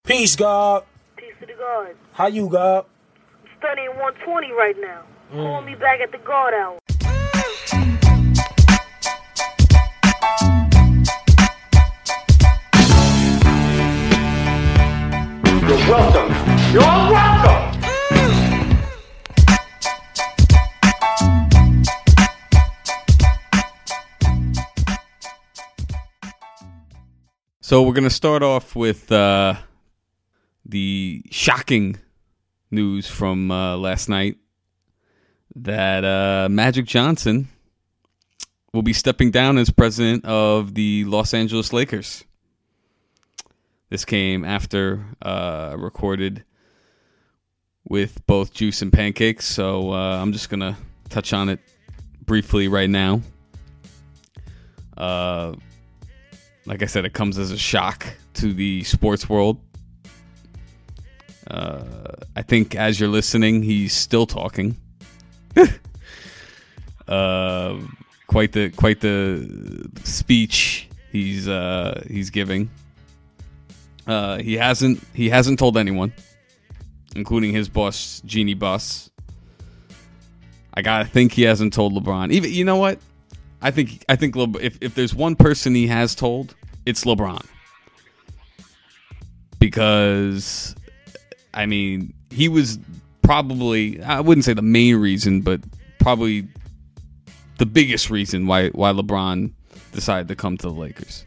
Peace, God. Peace to the God. How you, God? I'm studying 120 right now. Call me back at the God hour. You're welcome. You're all welcome. So we're going to start off with the shocking news from last night that Magic Johnson will be stepping down as president of the Los Angeles Lakers. This came after recorded with both Juice and Pancakes, so I'm just going to touch on it briefly right now. Like I said, it comes as a shock to the sports world. I think as you're listening, he's still talking. Quite the speech he's giving. He hasn't told anyone, including his boss Jeanie Buss. I gotta think he hasn't told LeBron. Even, you know what? I think if there's one person he has told, it's LeBron. Because, I mean, he was probably, I wouldn't say the main reason, but probably the biggest reason why LeBron decided to come to the Lakers.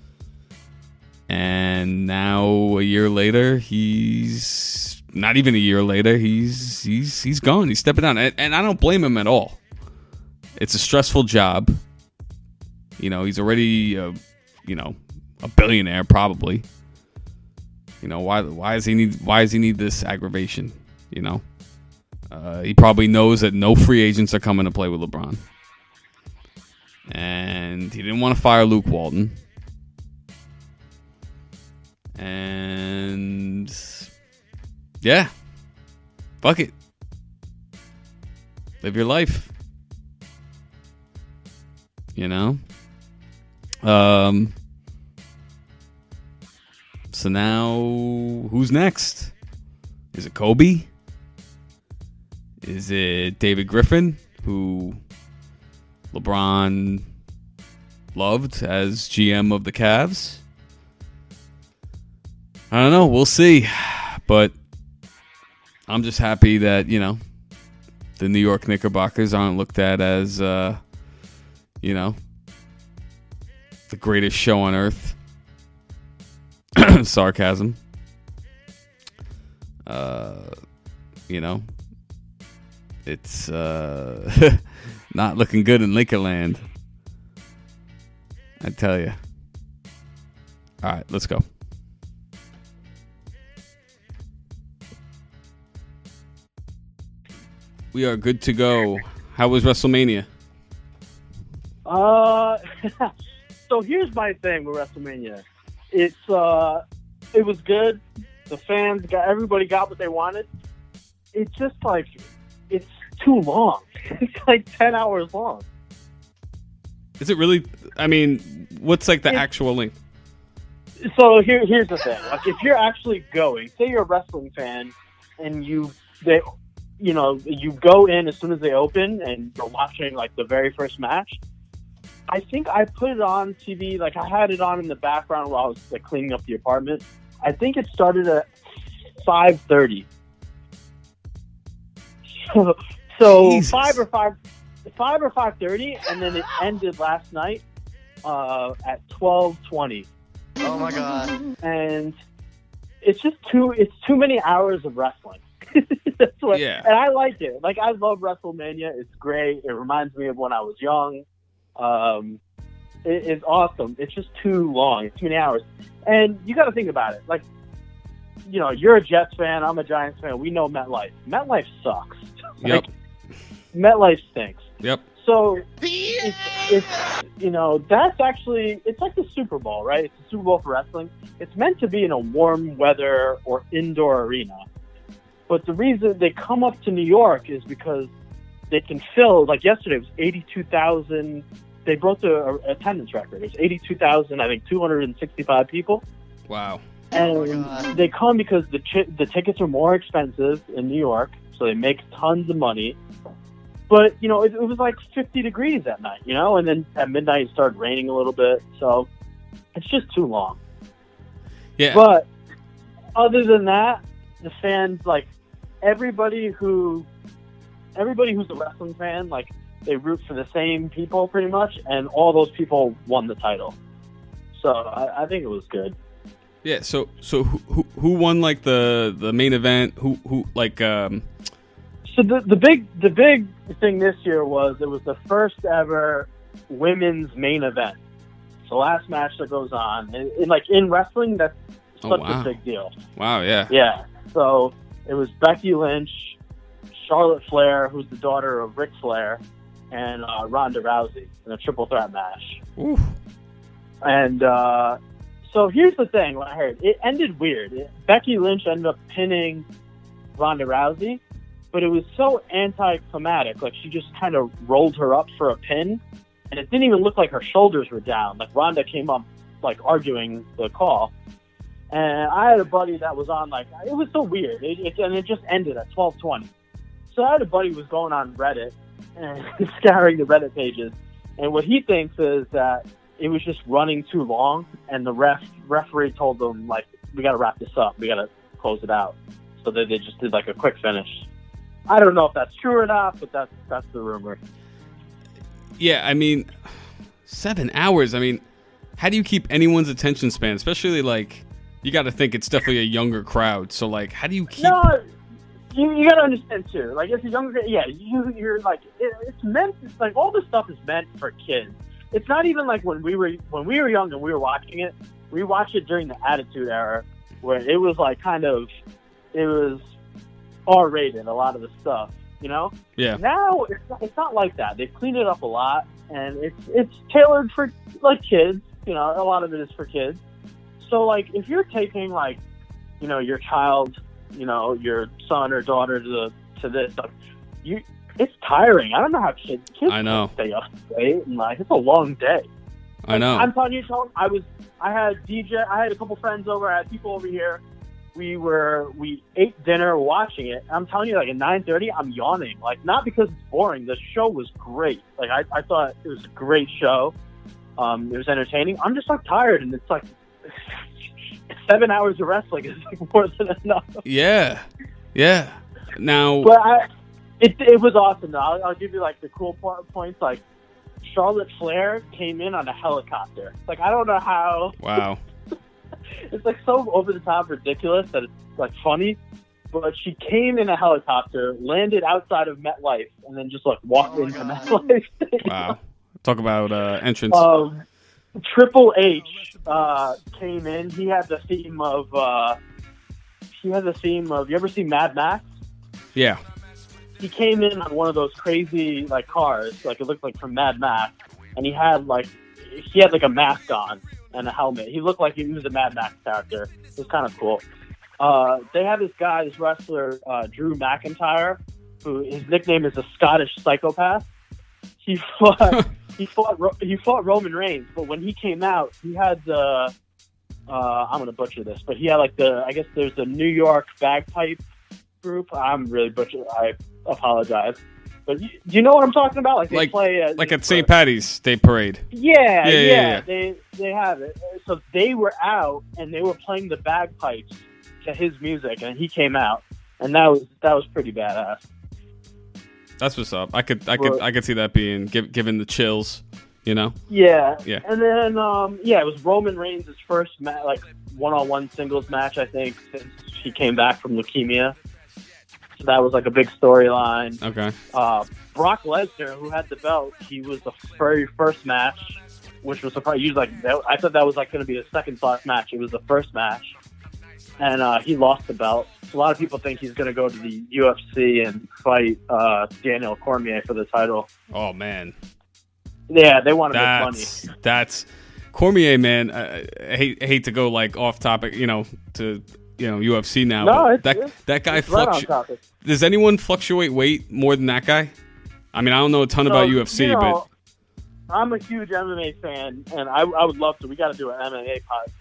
And now a year later, he's not even a year later, he's gone. He's stepping down, and I don't blame him at all. It's a stressful job. You know, he's already, a billionaire probably. You know, why does he need this aggravation? You know, he probably knows that no free agents are coming to play with LeBron, and he didn't want to fire Luke Walton. And yeah, fuck it, live your life. You know? So now, who's next? Is it Kobe? Is it David Griffin, who LeBron loved as GM of the Cavs? I don't know. We'll see. But I'm just happy that, you know, the New York Knickerbockers aren't looked at as, the greatest show on earth. Sarcasm. It's not looking good in Lakerland. I tell you. All right, let's go. We are good to go. How was WrestleMania? So here's my thing with WrestleMania. It was good. The fans everybody got what they wanted. It's just like, it's too long. It's like 10 hours long. Is it really? I mean, what's like the actual length? So here's the thing. Like, if you're actually going, say you're a wrestling fan and you go in as soon as they open and you're watching like the very first match. I think I put it on TV, like I had it on in the background while I was like cleaning up the apartment. I think it started at 5:30. So Jesus. 5 or 5:30, and then it ended last night at 12:20. Oh my god! And it's just too many hours of wrestling. That's what, Yeah. And I like it. Like, I love WrestleMania. It's great. It reminds me of when I was young. It's awesome. It's just too long. It's too many hours. And you got to think about it. Like, you know, you're a Jets fan. I'm a Giants fan. We know MetLife. MetLife sucks. Yep. MetLife stinks. Yep. So it's that's actually, it's like the Super Bowl, right? It's the Super Bowl for wrestling. It's meant to be in a warm weather or indoor arena. But the reason they come up to New York is because they can fill, like yesterday, it was 82,000. They broke the attendance record. It was 82,000, I think, 265 people. Wow. And God. they come because the tickets are more expensive in New York, so they make tons of money. But, you know, it was like 50 degrees at night, you know, and then at midnight it started raining a little bit, so it's just too long. Yeah. But other than that, the fans, like, everybody who's a wrestling fan, like, they root for the same people pretty much, and all those people won the title. So I think it was good. Yeah. So who won like the main event? Who like So the big thing this year was it was the first ever women's main event. It's the last match that goes on, and like in wrestling, that's such wow. a big deal. Wow. Yeah. Yeah. So it was Becky Lynch, Charlotte Flair, who's the daughter of Ric Flair, and Ronda Rousey in a triple threat match. Oof. And so here's the thing: what I heard, it ended weird. Becky Lynch ended up pinning Ronda Rousey, but it was so anticlimactic. Like, she just kind of rolled her up for a pin, and it didn't even look like her shoulders were down. Like, Ronda came up, like, arguing the call. And I had a buddy that was on, like, it was so weird. And it just ended at 12:20. So I had a buddy who was going on Reddit and scouring the Reddit pages. And what he thinks is that it was just running too long, and the referee told them, like, we got to wrap this up. We got to close it out. So they just did, like, a quick finish. I don't know if that's true or not, but that's the rumor. Yeah. I mean, 7 hours. I mean, how do you keep anyone's attention span? Especially like, you got to think it's definitely a younger crowd. So like, how do you keep? No, you got to understand too. Like, it's a younger, yeah. You're like, it's meant. It's like all this stuff is meant for kids. It's not even like when we were young and we were watching it. We watched it during the Attitude Era, where it was like it was R-rated, a lot of the stuff, you know? Yeah. Now, it's not like that. They've cleaned it up a lot, and it's tailored for, like, kids. You know, a lot of it is for kids. So, like, if you're taking, like, you know, your child, you know, your son or daughter to this, like, it's tiring. I don't know how kids I know. stay up late, and, like, it's a long day. I know. I'm telling you, Tone, I had a couple friends over, I had people over here. We ate dinner watching it. I'm telling you, like, at 9:30, I'm yawning. Like, not because it's boring. The show was great. Like, I thought it was a great show. It was entertaining. I'm just, like, tired, and it's like 7 hours of wrestling is, like, more than enough. Yeah. Yeah. Now. But it was awesome, though. I'll give you, like, the cool points. Like, Charlotte Flair came in on a helicopter. Like, I don't know how. Wow. It's, like, so over-the-top ridiculous that it's, like, funny. But she came in a helicopter, landed outside of MetLife, and then just, like, walked into MetLife. Wow. Talk about entrance. Triple H came in. He had the theme of... you ever seen Mad Max? Yeah. He came in on one of those crazy, like, cars, like, it looked like from Mad Max, and he had like a mask on and a helmet. He looked like he was a Mad Max character. It was kind of cool. They have this wrestler, Drew McIntyre, who his nickname is the Scottish Psychopath. He fought Roman Reigns, but when he came out, he had the I'm gonna butcher this, but he had like I guess there's the New York bagpipe group. I'm really butchering. I apologize. But do you know what I'm talking about? Like they play like at St. Patty's Day Parade. Yeah. They have it. So they were out and they were playing the bagpipes to his music, and he came out, and that was pretty badass. That's what's up. I could see that being given the chills, you know. Yeah. Yeah. And then it was Roman Reigns' first one-on-one singles match, I think, since he came back from leukemia. So that was like a big storyline. Okay. Brock Lesnar, who had the belt, he was the very first match, which was surprising. I thought that was like going to be the second thought match. It was the first match, and he lost the belt. A lot of people think he's going to go to the UFC and fight Daniel Cormier for the title. Oh man. Yeah, they want to make money. That's Cormier, man. I hate to go like off topic, to UFC now. No, that guy right on topic. Does anyone fluctuate weight more than that guy? I mean, I don't know a ton about UFC, but I'm a huge MMA fan, and I would love to. We got to do an MMA podcast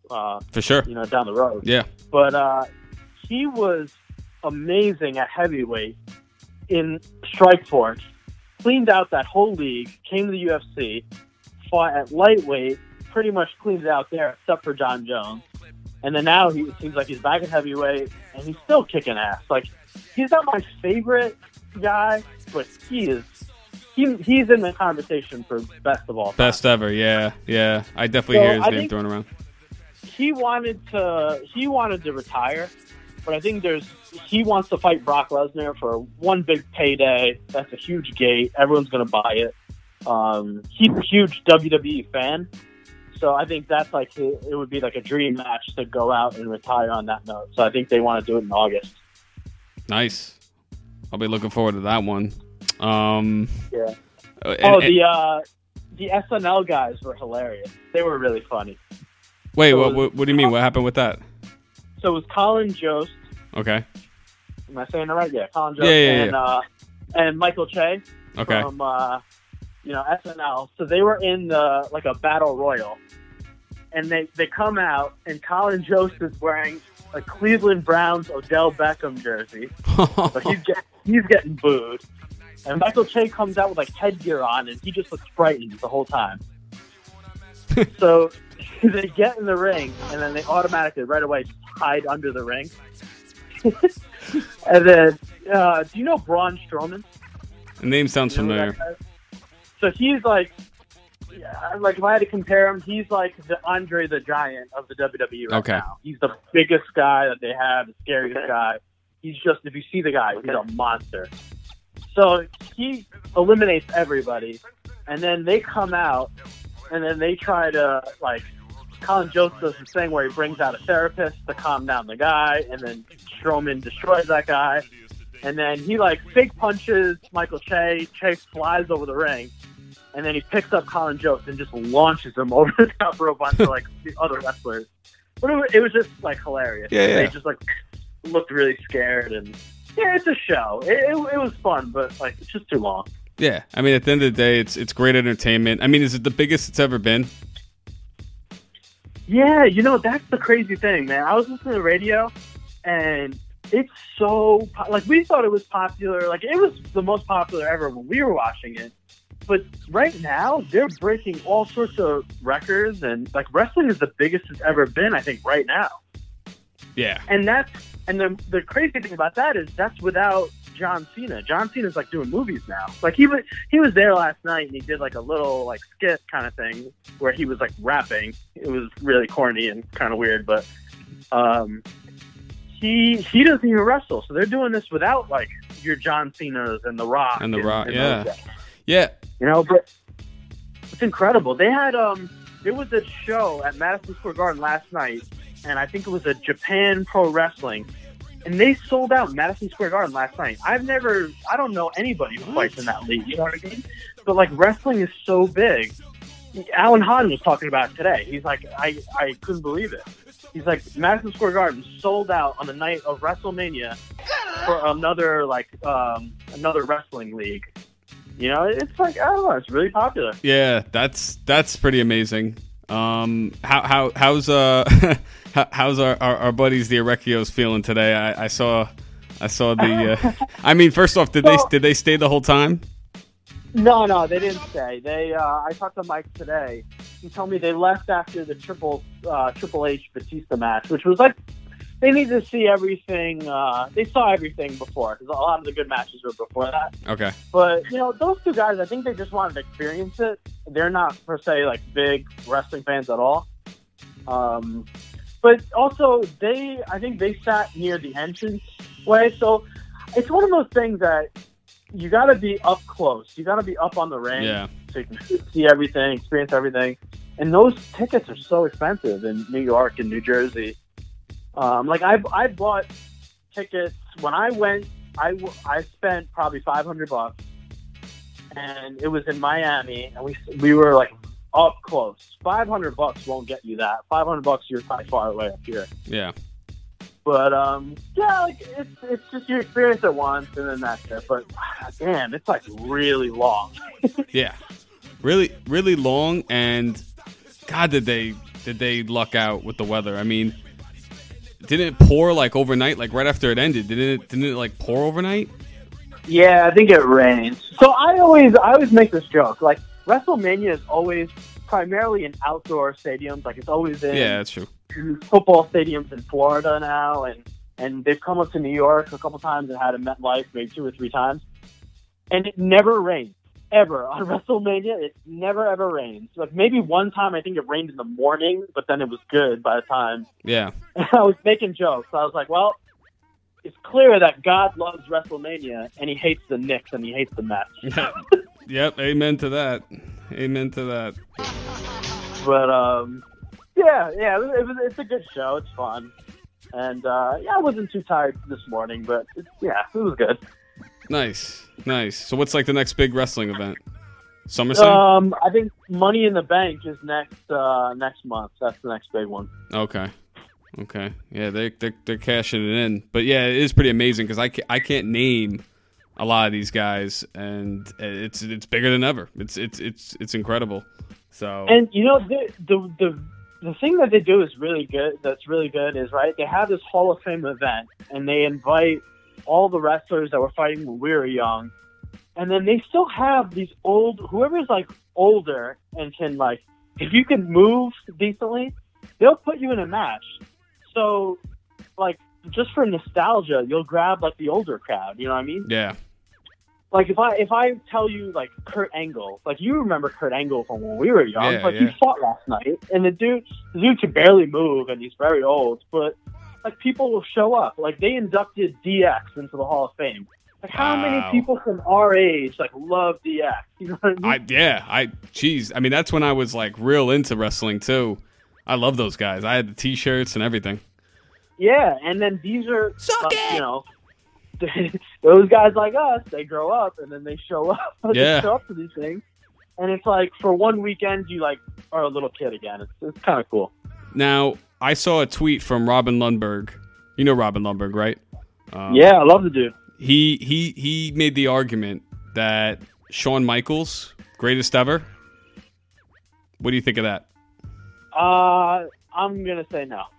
For sure. Down the road. Yeah. But he was amazing at heavyweight in Strikeforce, cleaned out that whole league, came to the UFC, fought at lightweight, pretty much cleaned it out there except for John Jones. And then now it seems like he's back at heavyweight, and he's still kicking ass. Like, he's not my favorite guy, but he's in the conversation for best of all time. Best ever, yeah. I definitely hear his name thrown around. He wanted to retire, but I think he wants to fight Brock Lesnar for one big payday. That's a huge gate. Everyone's going to buy it. He's a huge WWE fan. So I think that's it would be like a dream match to go out and retire on that note. So I think they want to do it in August. Nice. I'll be looking forward to that one. Yeah. The SNL guys were hilarious. They were really funny. Wait, what do you mean? What happened with that? So it was Colin Jost. Okay. Am I saying it right? Yeah, Colin Jost and Michael Che. Okay. From SNL. So they were in a battle royal, and they come out, and Colin Jost is wearing a Cleveland Browns Odell Beckham jersey. So he's getting booed, and Michael Che comes out with headgear on, and he just looks frightened the whole time. So they get in the ring, and then they automatically right away just hide under the ring. And then, do you know Braun Strowman? The name sounds familiar. So he's if I had to compare him, he's like the Andre the Giant of the WWE right now. He's the biggest guy that they have, the scariest guy. He's just, if you see the guy, he's a monster. So he eliminates everybody, and then they come out, and then they try to, Colin Jost does this thing where he brings out a therapist to calm down the guy, and then Strowman destroys that guy. And then he fake punches Michael Che. Che flies over the ring, and then he picks up Colin Jost and just launches him over the top rope onto the other wrestlers. But it was just hilarious. Yeah. They just looked really scared, and it's a show. It was fun, but it's just too long. Yeah, I mean, at the end of the day, it's great entertainment. I mean, is it the biggest it's ever been? Yeah, that's the crazy thing, man. I was listening to the radio, and it's so we thought it was popular. It was the most popular ever when we were watching it. But right now, they're breaking all sorts of records, and wrestling is the biggest it's ever been. I think right now. Yeah, and the crazy thing about that is that's without John Cena. John Cena's doing movies now. He was there last night, and he did a little skit kind of thing where he was rapping. It was really corny and kind of weird, but he doesn't even wrestle. So they're doing this without your John Cena's and The Rock. And The Rock, and yeah. But it's incredible. They had there was a show at Madison Square Garden last night, and I think it was a Japan Pro Wrestling, and they sold out Madison Square Garden last night. I don't know anybody who fights in that league. You know what I mean? But wrestling is so big. Alan Hahn was talking about it today. He's I couldn't believe it. He's Madison Square Garden sold out on the night of WrestleMania for another another wrestling league. It's I don't know, it's really popular. Yeah, that's pretty amazing. How's how's our buddies the Orecchios feeling today? I saw the. I mean, first off, did they stay the whole time? No, they didn't stay. I talked to Mike today. He told me they left after the Triple H Batista match, which was they needed to see everything. They saw everything before, because a lot of the good matches were before that. Okay. But those two guys, I think they just wanted to experience it. They're not per se big wrestling fans at all. But also I think they sat near the entrance way, so it's one of those things that you got to be up close. You got to be up on the ring, so you can see everything, experience everything. And those tickets are so expensive in New York and New Jersey. I bought tickets when I went. I spent probably $500, and it was in Miami, and we were up close. $500 won't get you that. $500, you're probably far away up here. Yeah. But it's just you experience it once, and then that's it. But damn, it's really long. Yeah, really, really long, and God, did they did they luck out with the weather? I mean, didn't it pour like overnight, like right after it ended? Didn't it like pour overnight? Yeah, I think it rains. So I always make this joke. Like, WrestleMania is always primarily in outdoor stadiums. Like, it's always in Yeah, that's true. football stadiums in Florida now, and they've come up to New York a couple times and had a MetLife maybe 2 or 3 times, and it never rains ever on WrestleMania. It never ever rains. Like, maybe one time I think it rained in the morning, but then it was good by the time. Yeah. And I was making jokes. I was like, well, it's clear that God loves WrestleMania and he hates the Knicks and he hates the Mets. Yep. Amen to that. Amen to that. But it's a good show. It's fun, and I wasn't too tired this morning, but it was good. Nice. So what's like the next big wrestling event? SummerSlam? I think Money in the Bank is next month. That's the next big one. Okay. Yeah, they're cashing it in. But yeah, it is pretty amazing because I can't name a lot of these guys, and it's bigger than ever. It's incredible. So, and you know, the thing that they do is really good. That's really good is right. They have this Hall of Fame event, and they invite all the wrestlers that were fighting when we were young, and then they still have these whoever's like older and can, like, if you can move decently, they'll put you in a match. So, like, just for nostalgia, you'll grab like the older crowd. You know what I mean? Yeah. Like, if I tell you, like, Kurt Angle, like, you remember Kurt Angle from when we were young. Yeah, he fought last night, and the dude can barely move, and he's very old, but, like, people will show up. Like, they inducted DX into the Hall of Fame. Like, how many people from our age, like, love DX? You know what I mean? Geez. I mean, that's when I was, like, real into wrestling, too. I love those guys. I had the T-shirts and everything. Yeah, and then these are, you know, those guys like us, they grow up and then they show up. They show up to these things, and it's like for one weekend you like are a little kid again. It's kind of cool. Now I saw a tweet from Robin Lundberg. You know Robin Lundberg, right? Yeah, I love the dude. He made the argument that Shawn Michaels, greatest ever. What do you think of that? I'm gonna say no.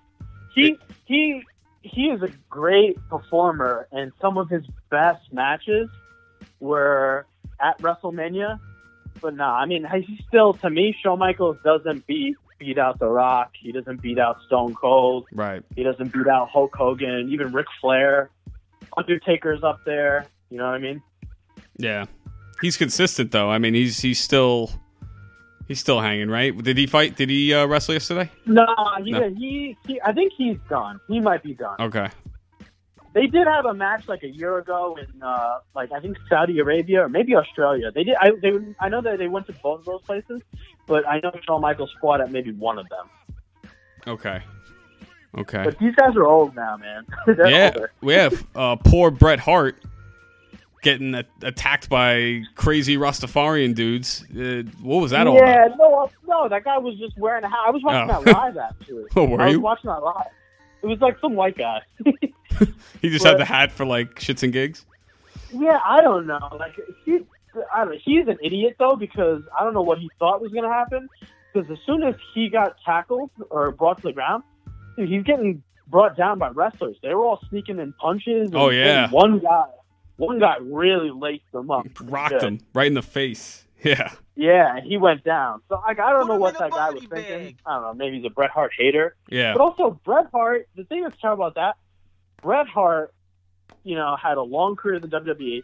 He is a great performer, and some of his best matches were at WrestleMania. But no, I mean, he still, to me, Shawn Michaels doesn't beat out The Rock. He doesn't beat out Stone Cold. Right. He doesn't beat out Hulk Hogan, even Ric Flair. Undertaker's up there. You know what I mean? Yeah. He's consistent, though. I mean, he's still hanging, right? Did he fight? Did he wrestle yesterday? No. He I think he's done. He might be done. Okay. They did have a match like a year ago in like I think Saudi Arabia or maybe Australia. They did. I know that they went to both of those places, but I know Shawn Michaels fought at maybe one of them. Okay. But these guys are old now, man. Yeah. Older. We have poor Bret Hart getting attacked by crazy Rastafarian dudes. What was that all about? Yeah, no, that guy was just wearing a hat. I was watching that live, actually. Oh, were you? I was watching that live. It was like some white guy. He just had the hat for like shits and gigs? Yeah, I don't know. Like, he's an idiot, though, because I don't know what he thought was going to happen. Because as soon as he got tackled or brought to the ground, dude, he's getting brought down by wrestlers. They were all sneaking in punches. Oh, yeah. One guy really laced him up. Rocked him right in the face. Yeah. Yeah, and he went down. So I don't know what that guy was thinking. I don't know. Maybe he's a Bret Hart hater. Yeah. But also, Bret Hart, the thing that's terrible about that, Bret Hart, you know, had a long career in the WWE.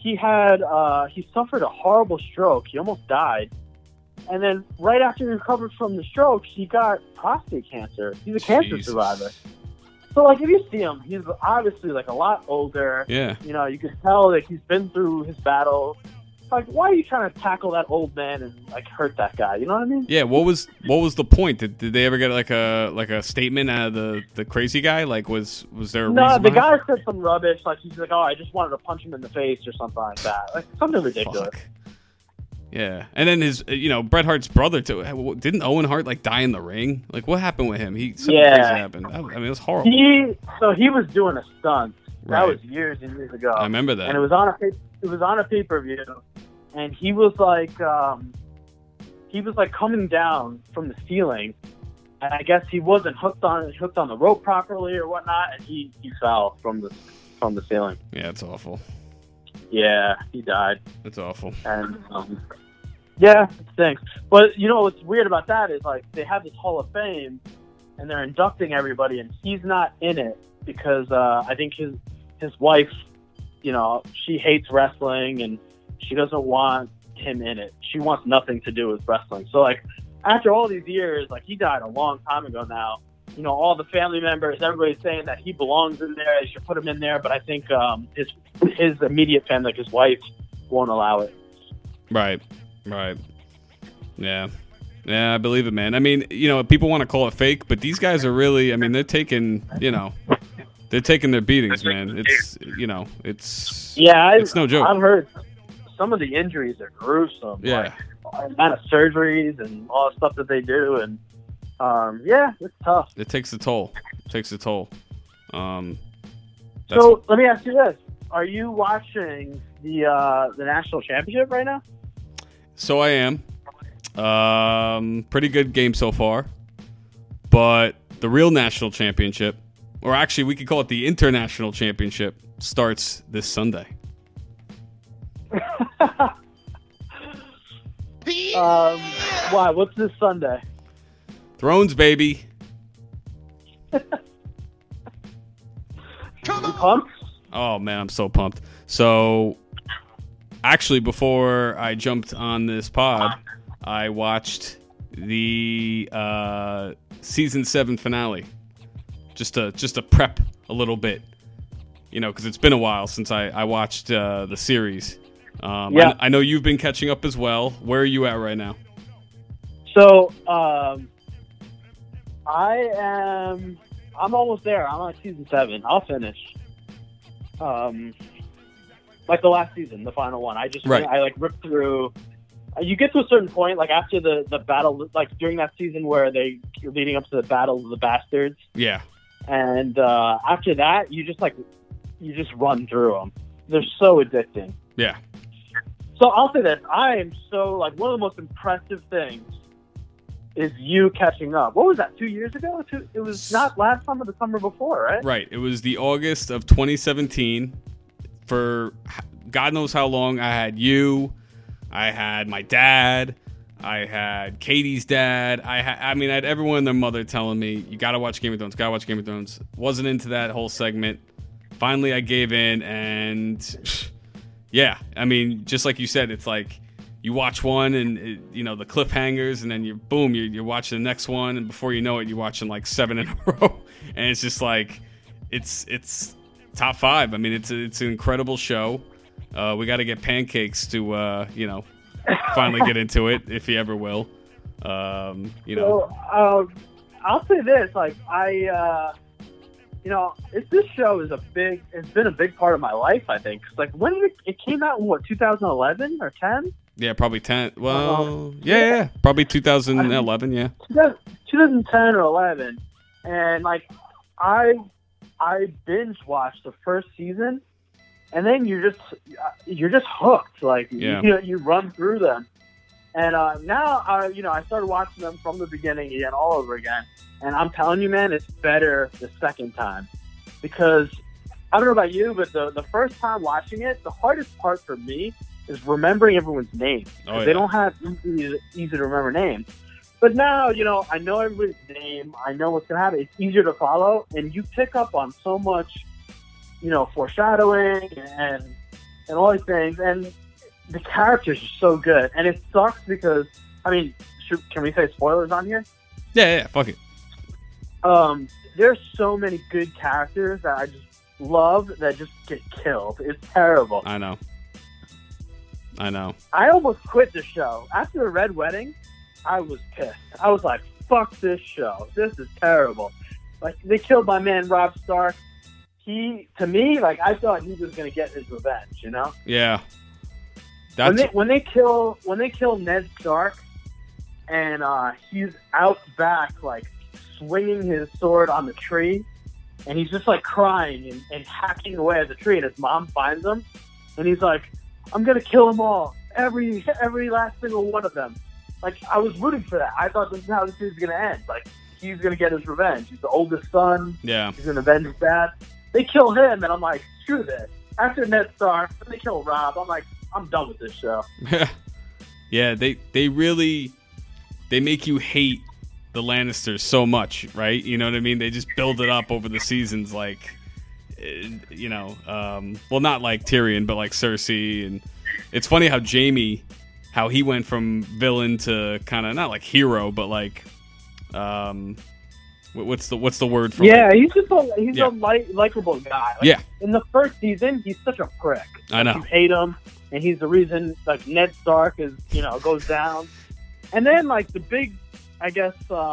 He suffered a horrible stroke. He almost died. And then right after he recovered from the stroke, he got prostate cancer. He's a cancer survivor. So, like, if you see him, he's obviously, like, a lot older. Yeah. You know, you can tell that he's been through his battle. Like, why are you trying to tackle that old man and, like, hurt that guy? You know what I mean? Yeah, what was the point? Did they ever get, like a statement out of the crazy guy? Like, was there a reason? No, the guy said some rubbish. Like, he's like, oh, I just wanted to punch him in the face or something like that. Like, something ridiculous. Fuck. Yeah, and then his, Bret Hart's brother too. Didn't Owen Hart like die in the ring? Like, what happened with him? Something crazy happened. I mean, it was horrible. He was doing a stunt. Right. That was years and years ago. I remember that. And it was on a pay-per-view, and he was like coming down from the ceiling, and I guess he wasn't hooked on the rope properly or whatnot, and he fell from the ceiling. Yeah, it's awful. Yeah, he died. It's awful. And yeah, it stinks. But you know what's weird about that is like they have this Hall of Fame, and they're inducting everybody, and he's not in it because I think his wife, you know, she hates wrestling and she doesn't want him in it. She wants nothing to do with wrestling. So like after all these years, like he died a long time ago now. You know, all the family members, everybody's saying that he belongs in there. They should put him in there, but I think his immediate family, like his wife, won't allow it. Right. Yeah, I believe it, man. I mean, you know, people want to call it fake, but these guys are really, I mean, they're taking their beatings, man. It's, you know, it's no joke. I've heard some of the injuries are gruesome. Yeah. Like, the amount of surgeries and all the stuff that they do, and yeah, it's tough. It takes a toll. So let me ask you this: are you watching the national championship right now? So I am. Pretty good game so far, but the real national championship, or actually we could call it the international championship, starts this Sunday. Why? What's this Sunday? Thrones, baby. You pumped? Oh man, I'm so pumped. So actually, before I jumped on this pod, I watched the season 7 finale, just to prep a little bit, you know, because it's been a while since I watched the series. Yeah. I know you've been catching up as well. Where are you at right now? So I'm almost there. I'm on season 7. I'll finish. Like the last season, the final one. I like ripped through. You get to a certain point, like after the battle, like during that season where you're leading up to the Battle of the Bastards. Yeah. And after that, you just run through them. They're so addicting. Yeah. So I'll say this: I am so like one of the most impressive things is you catching up. What was that? 2 years ago? It was not last summer, the summer before, right? Right. It was the August of 2017. For God knows how long, I had you, I had my dad, I had Katie's dad, I had everyone and their mother telling me, you gotta watch Game of Thrones. Wasn't into that whole segment. Finally, I gave in, and yeah, I mean, just like you said, it's like you watch one and you know the cliffhangers, and then you're watching the next one, and before you know it, you're watching like 7 in a row, and it's just like it's top 5. I mean, it's an incredible show. We got to get Pancakes to finally get into it if he ever will. You know. So, I'll say this: like this show is it's been a big part of my life. I think. 'Cause, like when it came out in 2011 or 10? Yeah, probably 10. Well, yeah, probably 2011. Yeah, 2010 or 11, and like I binge watched the first season, and then you're just hooked. Like you run through them, and now I started watching them from the beginning again, all over again. And I'm telling you, man, it's better the second time because I don't know about you, but the first time watching it, the hardest part for me is remembering everyone's names. Oh, yeah. They don't have easy to remember names. But now, I know everybody's name. I know what's going to happen. It's easier to follow, and you pick up on so much, foreshadowing and all these things. And the characters are so good. And it sucks because, I mean, can we say spoilers on here? Yeah, fuck it. There's so many good characters that I just love that just get killed. It's terrible. I know. I almost quit the show. After the Red Wedding, I was pissed. I was like, fuck this show. This is terrible. Like, they killed my man, Robb Stark. To me, like, I thought he was going to get his revenge, Yeah. When they kill Ned Stark, and he's out back, like, swinging his sword on the tree, and he's just, like, crying and hacking away at the tree, and his mom finds him, and he's like, I'm going to kill them all. Every last single one of them. Like, I was rooting for that. I thought this is how this is going to end. Like, he's gonna get his revenge. He's the oldest son. Yeah. He's gonna avenge his dad. They kill him, and I'm like, screw this. After Ned Stark, then they kill Rob. I'm like, I'm done with this show. Yeah, they really make you hate the Lannisters so much, right? You know what I mean? They just build it up over the seasons, like, well, not like Tyrion, but like Cersei. And it's funny how Jaime, how he went from villain to kind of not like hero, but like, what's the word for? Yeah, he's just a likable guy. Like, yeah. In the first season, he's such a prick. I know. You hate him, and he's the reason like Ned Stark is goes down. And then like the big, I guess,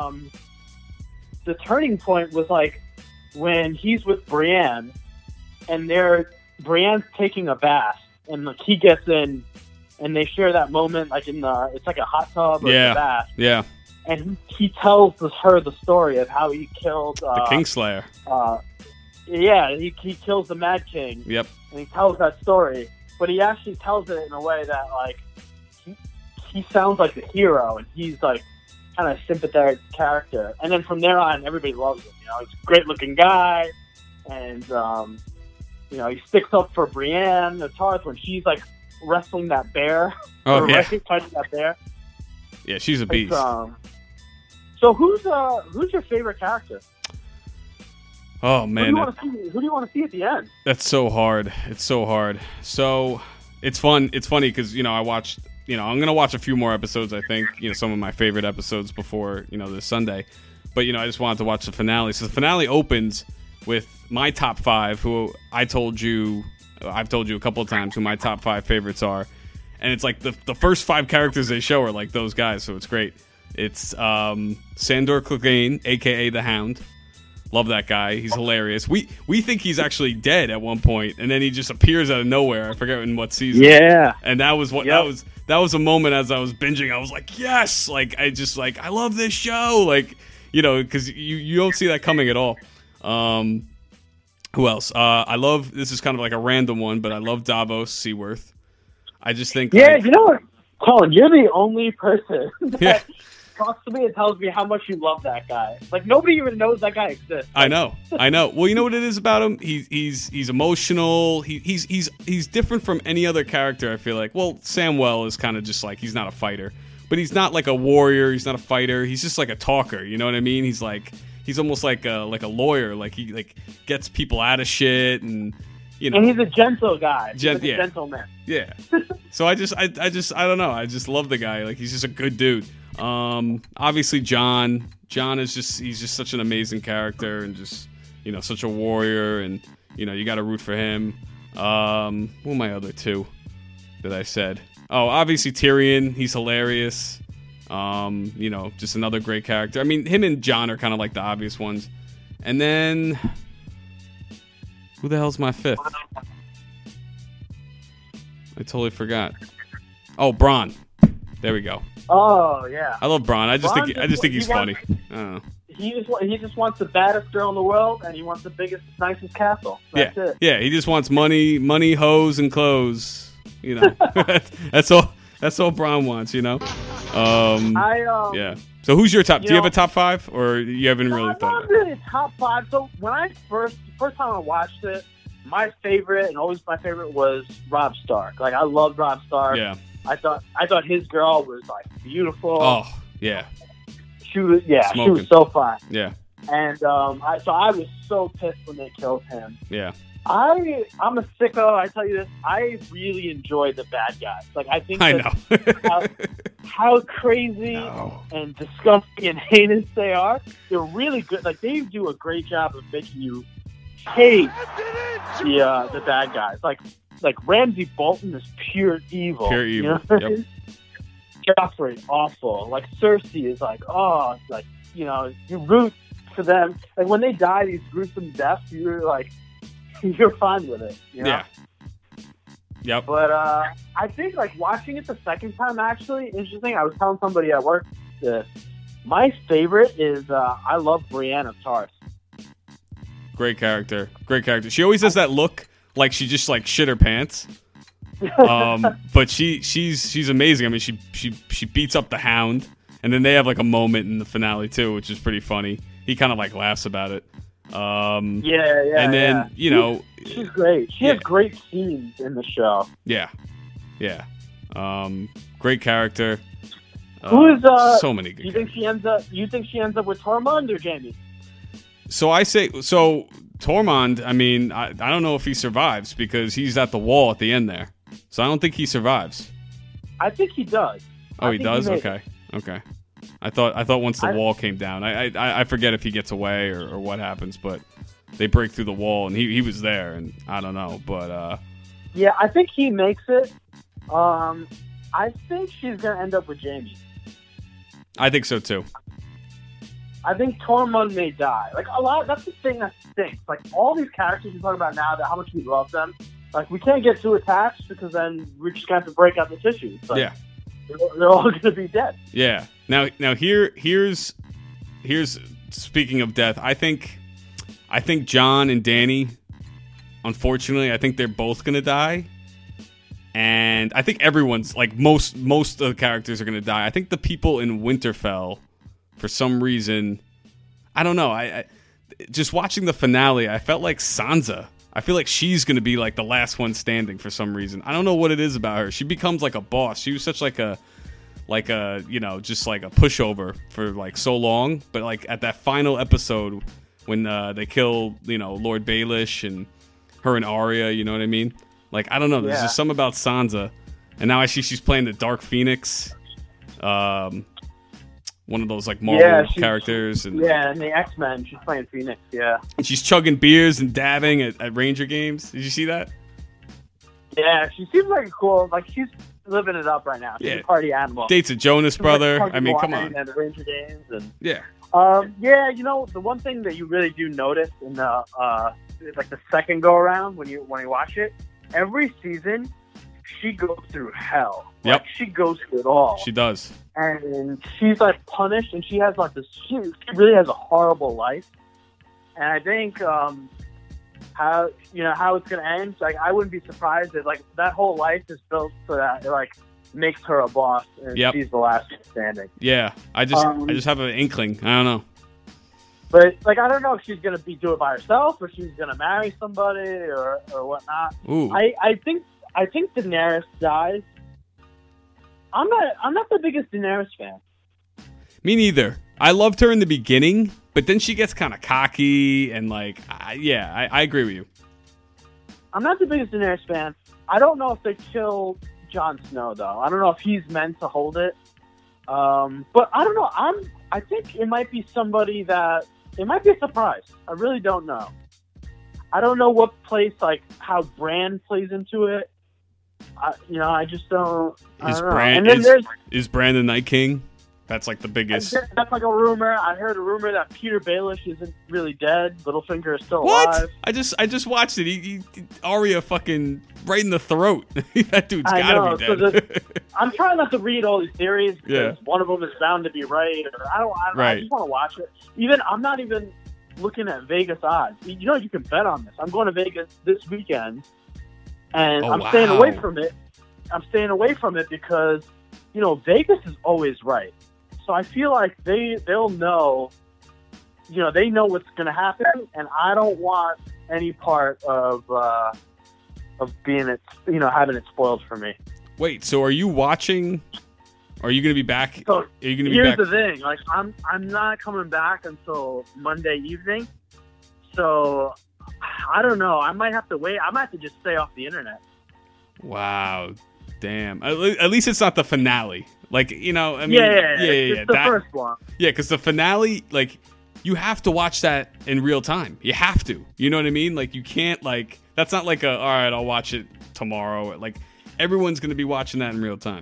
the turning point was like when he's with Brienne, and Brienne's taking a bath, and like he gets in, and they share that moment like it's like a hot tub or a bath. Yeah. And he tells her the story of how he killed the Kingslayer. Yeah, he kills the Mad King. Yep. And he tells that story, but he actually tells it in a way that like he sounds like the hero, and he's like kind of sympathetic character. And then from there on, everybody loves him. He's a great looking guy, and he sticks up for Brienne of Tarth when she's like wrestling that bear. Oh yeah, fighting that bear. Yeah, she's a beast. So who's your favorite character? Oh man, who do you want to see at the end? That's so hard. It's so hard. So it's fun. It's funny because I watched. I'm gonna watch a few more episodes. I think some of my favorite episodes before this Sunday. But I just wanted to watch the finale. So the finale opens with my top 5, who I've told you a couple of times who my top 5 favorites are, and it's like the first 5 characters they show are like those guys. So it's great. It's Sandor Clegane, aka the Hound. Love that guy. He's hilarious. We think he's actually dead at one point, and then he just appears out of nowhere. I forget in what season. Yeah. And that was what that was a moment as I was binging. I was like, yes, like I love this show, like because you don't see that coming at all. Who else? I love. This is kind of like a random one, but I love Davos Seaworth. I just think. Yeah, what, Colin, you're the only person that talks to me and tells me how much you love that guy. Like nobody even knows that guy exists. I know. Well, you know what it is about him? He's emotional. He's different from any other character. I feel like. Well, Samwell is kind of just like he's not a fighter, but he's not like a warrior. He's not a fighter. He's just like a talker. You know what I mean? He's almost like a lawyer. Like he like gets people out of shit and. And he's a gentle guy. He's a yeah. gentleman. Yeah. So I don't know. I just love the guy. Like he's just a good dude. Obviously John is he's just such an amazing character and just such a warrior, and you got to root for him. Who are my other 2 that I said? Oh, obviously Tyrion. He's hilarious. Just another great character. I mean, him and Jon are kind of like the obvious ones. And then who the hell's my 5th? I totally forgot. Oh, Bronn. There we go. Oh yeah. I love Bronn. I just think he's funny. I don't know. He just wants the baddest girl in the world, and he wants the biggest, nicest castle. That's it. Yeah. He just wants money, hoes, and clothes. That's all. That's all Bronn wants. Yeah. So who's your top? Do you have a top 5, or you haven't really thought? Not really top 5. So when I first time I watched it, my favorite and always my favorite was Robb Stark. Like I loved Robb Stark. Yeah. I thought his girl was like beautiful. Oh yeah. She was so fun. Yeah. And I was so pissed when they killed him. Yeah. I'm a sicko. I tell you this. I really enjoy the bad guys. Like I think how crazy and disgusting and heinous they are. They're really good. Like they do a great job of making you hate the bad guys. Like Ramsay Bolton is pure evil. Pure evil. You know what I mean? Joffrey, awful. Like Cersei is like, you root for them. Like when they die these gruesome deaths, you're fine with it. Yeah. Yep. But I think like watching it the second time actually interesting. I was telling somebody at work this. My favorite is I love Brienne of Tarth. Great character. She always has that look like she just like shit her pants. But she's amazing. I mean, she beats up the Hound, And then they have like a moment in the finale too, which is pretty funny. He kind of like laughs about it. Yeah. And then she's great. She has great scenes in the show. Yeah. Great character. Who is so many good. You think she ends up with Tormund or Jamie? So Tormund, I mean, I don't know if he survives because he's at the wall at the end there. So I don't think he survives. I think he does. Oh, he does? Okay. I thought once the wall came down, I forget if he gets away or what happens, but they break through the wall and he was there, and I don't know, but yeah, I think he makes it. I think she's gonna end up with Jamie. I think so too. I think Tormund may die. Like a lot. That's the thing that stinks. Like all these characters we talk about now, that how much we love them. Like we can't get too attached because then we're just gonna have to break out the tissues. Like, yeah, they're all gonna be dead. Yeah. Now here's speaking of death. I think Jon and Dany, unfortunately, I think they're both gonna die. And I think everyone's like most of the characters are gonna die. I think the people in Winterfell, for some reason, I don't know. I just watching the finale, I felt like Sansa. I feel like she's gonna be like the last one standing for some reason. I don't know what it is about her. She becomes like a boss. She was such like a just like a pushover for like so long. But like at that final episode when they kill Lord Baelish and her and Arya, you know what I mean? Like, I don't know. There's just something about Sansa. And now I see she's playing the Dark Phoenix. One of those, like, Marvel characters. And the X-Men. She's playing Phoenix, yeah. And she's chugging beers and dabbing at Ranger games. Did you see that? Yeah, she seems like a cool... Like, she's living it up right now. She's a party animal. Dates a Jonas brother. I mean, come on. And the Ranger games. And, yeah. The one thing that you really do notice in the second go-around when you watch it, every season, she goes through hell. Yep. Like, she goes through it all. She does. And she's, like, punished, and she has, like, this... She really has a horrible life. And I think how it's going to end, like, I wouldn't be surprised if, like, that whole life is built so that it, like, makes her a boss, and she's the last standing. Yeah. I just have an inkling. I don't know. But, like, I don't know if she's going to do it by herself or she's going to marry somebody or whatnot. Ooh. I think Daenerys dies. I'm not the biggest Daenerys fan. Me neither. I loved her in the beginning, but then she gets kind of cocky and, like, I agree with you. I'm not the biggest Daenerys fan. I don't know if they kill Jon Snow, though. I don't know if he's meant to hold it. But I don't know. I think it might be somebody that... It might be a surprise. I really don't know. I don't know what place, like, how Bran plays into it. I just don't... Is Bran the Night King? That's, like, the biggest... That's, like, a rumor. I heard a rumor that Peter Baelish isn't really dead. Littlefinger is still alive. What? I just watched it. He Arya fucking right in the throat. That dude's gotta be dead. I'm trying not to read all these theories because one of them is bound to be right. Or I just want to watch it. I'm not even looking at Vegas odds. You can bet on this. I'm going to Vegas this weekend, and I'm staying away from it. I'm staying away from it because, Vegas is always right. So I feel like they'll know, they know what's going to happen, and I don't want any part of being it, having it spoiled for me. Wait, so are you watching? Are you going to be back? So are you going to be here's back? the thing, like I'm not coming back until Monday evening, so I don't know. I might have to wait. I might have to just stay off the internet. Wow, damn. At least it's not the finale. Like, I mean, It's the first one. Yeah, because the finale, like, you have to watch that in real time. You have to. You know what I mean? Like, you can't, like, that's not like all right, I'll watch it tomorrow. Like, everyone's going to be watching that in real time.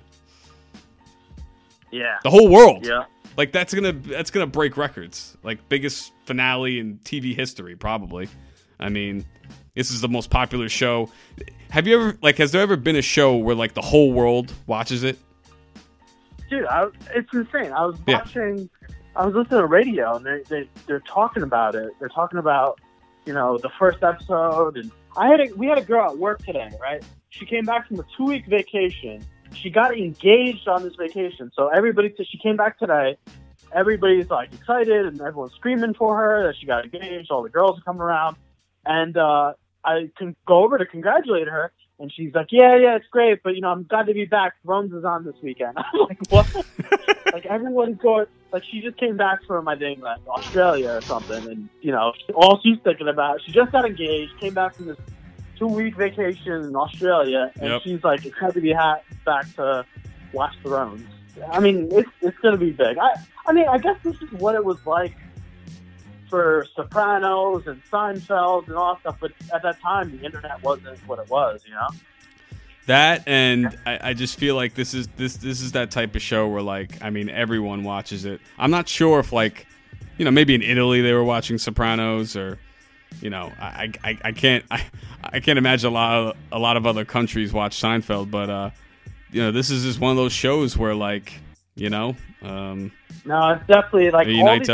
Yeah. The whole world. Yeah. Like, that's gonna break records. Like, biggest finale in TV history, probably. I mean, this is the most popular show. Has there ever been a show where, like, the whole world watches it? Dude, it's insane. I was listening to radio, and they're talking about it. They're talking about, the first episode, and we had a girl at work today, right? She came back from a 2-week vacation, she got engaged on this vacation. So she came back today. Everybody's like excited and everyone's screaming for her that she got engaged. All the girls are coming around. And I can go over to congratulate her. And she's like, yeah, it's great. But, I'm glad to be back. Thrones is on this weekend. I'm like, what? Like, everyone's going, like, she just came back from, I think, like, Australia or something. And, all she's thinking about, she just got engaged, came back from this 2-week vacation in Australia. And she's like, excited to be back to watch Thrones. I mean, it's going to be big. I guess this is what it was like for Sopranos and Seinfeld and all that stuff, but at that time the internet wasn't what it was, That, and I just feel like this is that type of show where, like, I mean, everyone watches it. I'm not sure if, like, maybe in Italy they were watching Sopranos, or I can't imagine a lot of other countries watch Seinfeld, but this is just one of those shows where, like, no, it's definitely like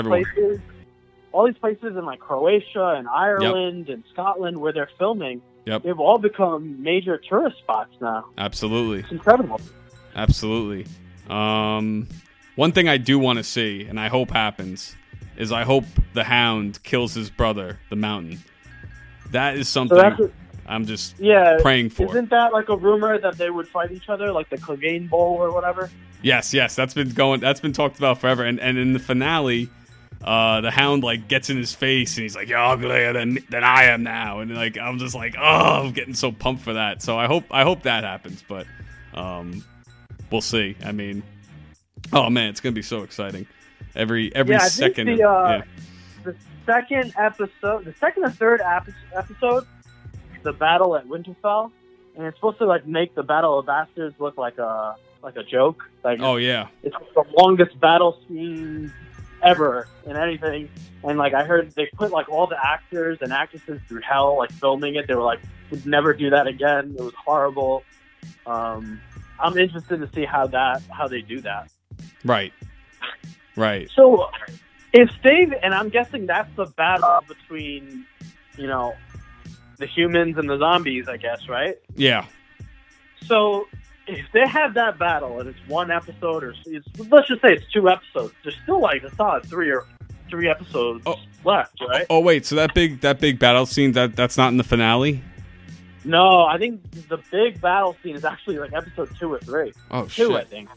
all these places in like Croatia and Ireland and Scotland where they're filming, they've all become major tourist spots now. Absolutely. It's incredible. Absolutely. One thing I do want to see, and I hope happens, is I hope the Hound kills his brother, the Mountain. That is something I'm just praying for. Isn't that like a rumor that they would fight each other, like the Clegane Bowl or whatever? Yes, that's been talked about forever. And in the finale, the Hound like gets in his face and he's like, "You're uglier than I am now," and like I'm just like, oh, I'm getting so pumped for that. So I hope that happens, but we'll see. I mean, oh man, it's gonna be so exciting. Every second. The second episode, the second or third episode, the battle at Winterfell, and it's supposed to like make the Battle of Bastards look like a joke. Like, oh yeah, it's the longest battle scene ever in anything. And like I heard they put like all the actors and actresses through hell, like filming it. They were like, we'd never do that again. It was horrible. I'm interested to see how they do that. Right. So if and I'm guessing that's the battle between, the humans and the zombies, I guess, right? Yeah. So if they have that battle and it's one episode, or let's just say it's 2 episodes, there's still like a solid 3 episodes left, right? Oh wait, so that big battle scene that's not in the finale? No, I think the big battle scene is actually like episode 2 or 3. Oh, 2, shit. I think.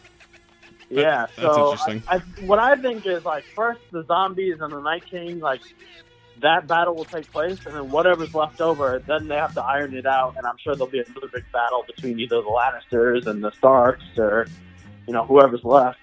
Yeah, that's so interesting. What I think is like first the zombies and the Night King, like that battle will take place, and then whatever's left over, then they have to iron it out, and I'm sure there'll be another big battle between either the Lannisters and the Starks, or whoever's left.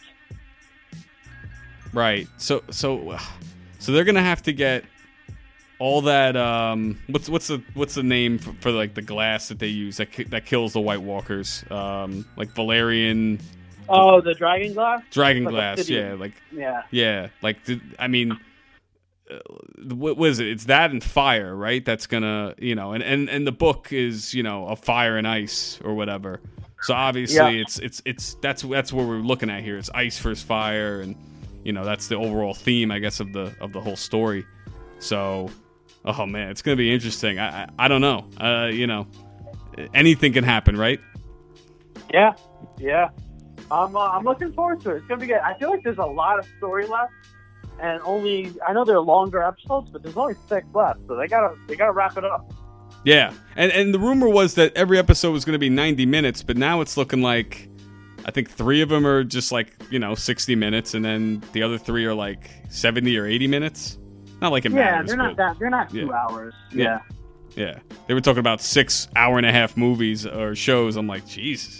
Right. So they're gonna have to get all that. What's the name for like the glass that they use that kills the White Walkers? Like Valerian. Oh, the dragon glass. Dragon like glass. Yeah. Like I mean. What was it? It's that and fire, right? That's gonna, and the book is, a fire and ice or whatever. So obviously, it's that's what we're looking at here. It's ice versus fire, and that's the overall theme, I guess, of the whole story. So, oh man, it's gonna be interesting. I don't know. Anything can happen, right? Yeah. I'm looking forward to it. It's gonna be good. I feel like there's a lot of story left. And I know they're longer episodes, but there's only 6 left, so they gotta wrap it up. Yeah, and the rumor was that every episode was going to be 90 minutes, but now it's looking like, I think 3 of them are just like 60 minutes, and then the other 3 are like 70 or 80 minutes. Not like it matters. Yeah, they're not 2 hours. Yeah. They were talking about 6 hour-and-a-half movies or shows. I'm like, Jesus,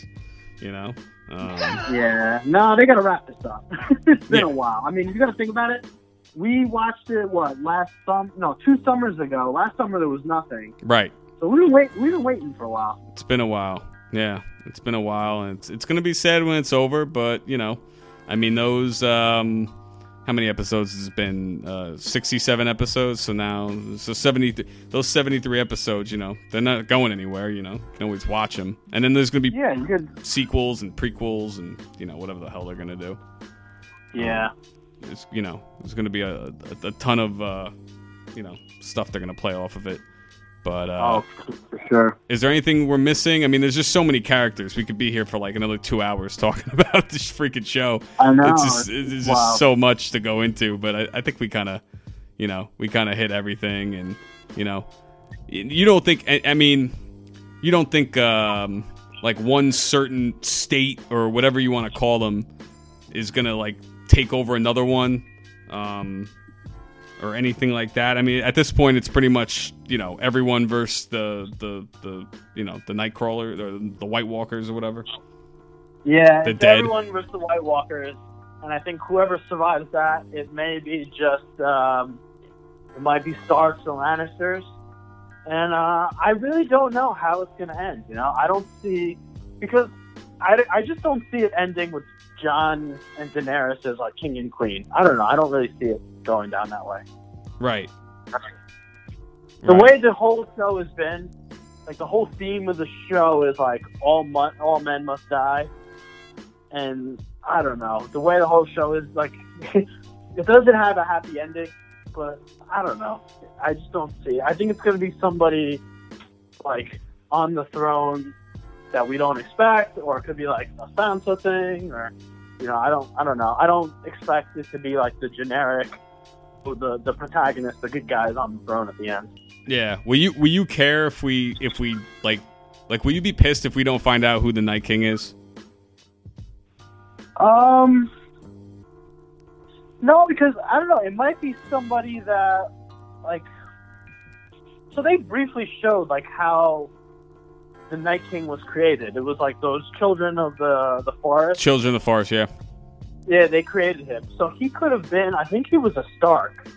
Yeah, no, they gotta wrap this up. It's been a while. I mean, you gotta think about it. We watched it 2 summers ago. Last summer there was nothing. Right. So we've been waiting for a while. It's been a while. Yeah, it's been a while, and it's gonna be sad when it's over. But I mean, those how many episodes has it been? 67 episodes. So now, 70. Those 73 episodes, they're not going anywhere. You can always watch them. And then there's gonna be sequels and prequels and whatever the hell they're gonna do. Yeah. There's there's gonna be a ton of stuff they're gonna play off of it. But for sure. is there anything we're missing? I mean, there's just so many characters. We could be here for like another 2 hours talking about this freaking show. I know. It's just so much to go into. But I think we kind of, hit everything. And, you don't think, you don't think like one certain state or whatever you want to call them is going to like take over another one. Or anything like that. I mean, at this point, it's pretty much everyone versus the Nightcrawler or the White Walkers or whatever. Yeah, the it's dead. everyone versus the White Walkers, and I think whoever survives that, it may be just it might be Starks or Lannisters, and I really don't know how it's going to end. I don't see because I just don't see it ending with Jon and Daenerys as like king and queen. I don't know. I don't really see it going down that way. Right. The way the whole show has been, like the whole theme of the show is like all men must die, and I don't know. The way the whole show is like, it doesn't have a happy ending, but I don't know. I just don't see it. I think it's going to be somebody like on the throne that we don't expect, or it could be like a Sansa thing, or I don't know. I don't expect it to be like the generic, the protagonist, the good guys on the throne at the end. Yeah. Will you care if we like will you be pissed if we don't find out who the Night King is? No, because I don't know. It might be somebody that like. So they briefly showed like how the Night King was created. It was like those children of the forest. Children of the Forest, yeah. Yeah, they created him. So he could have been. I think he was a Stark.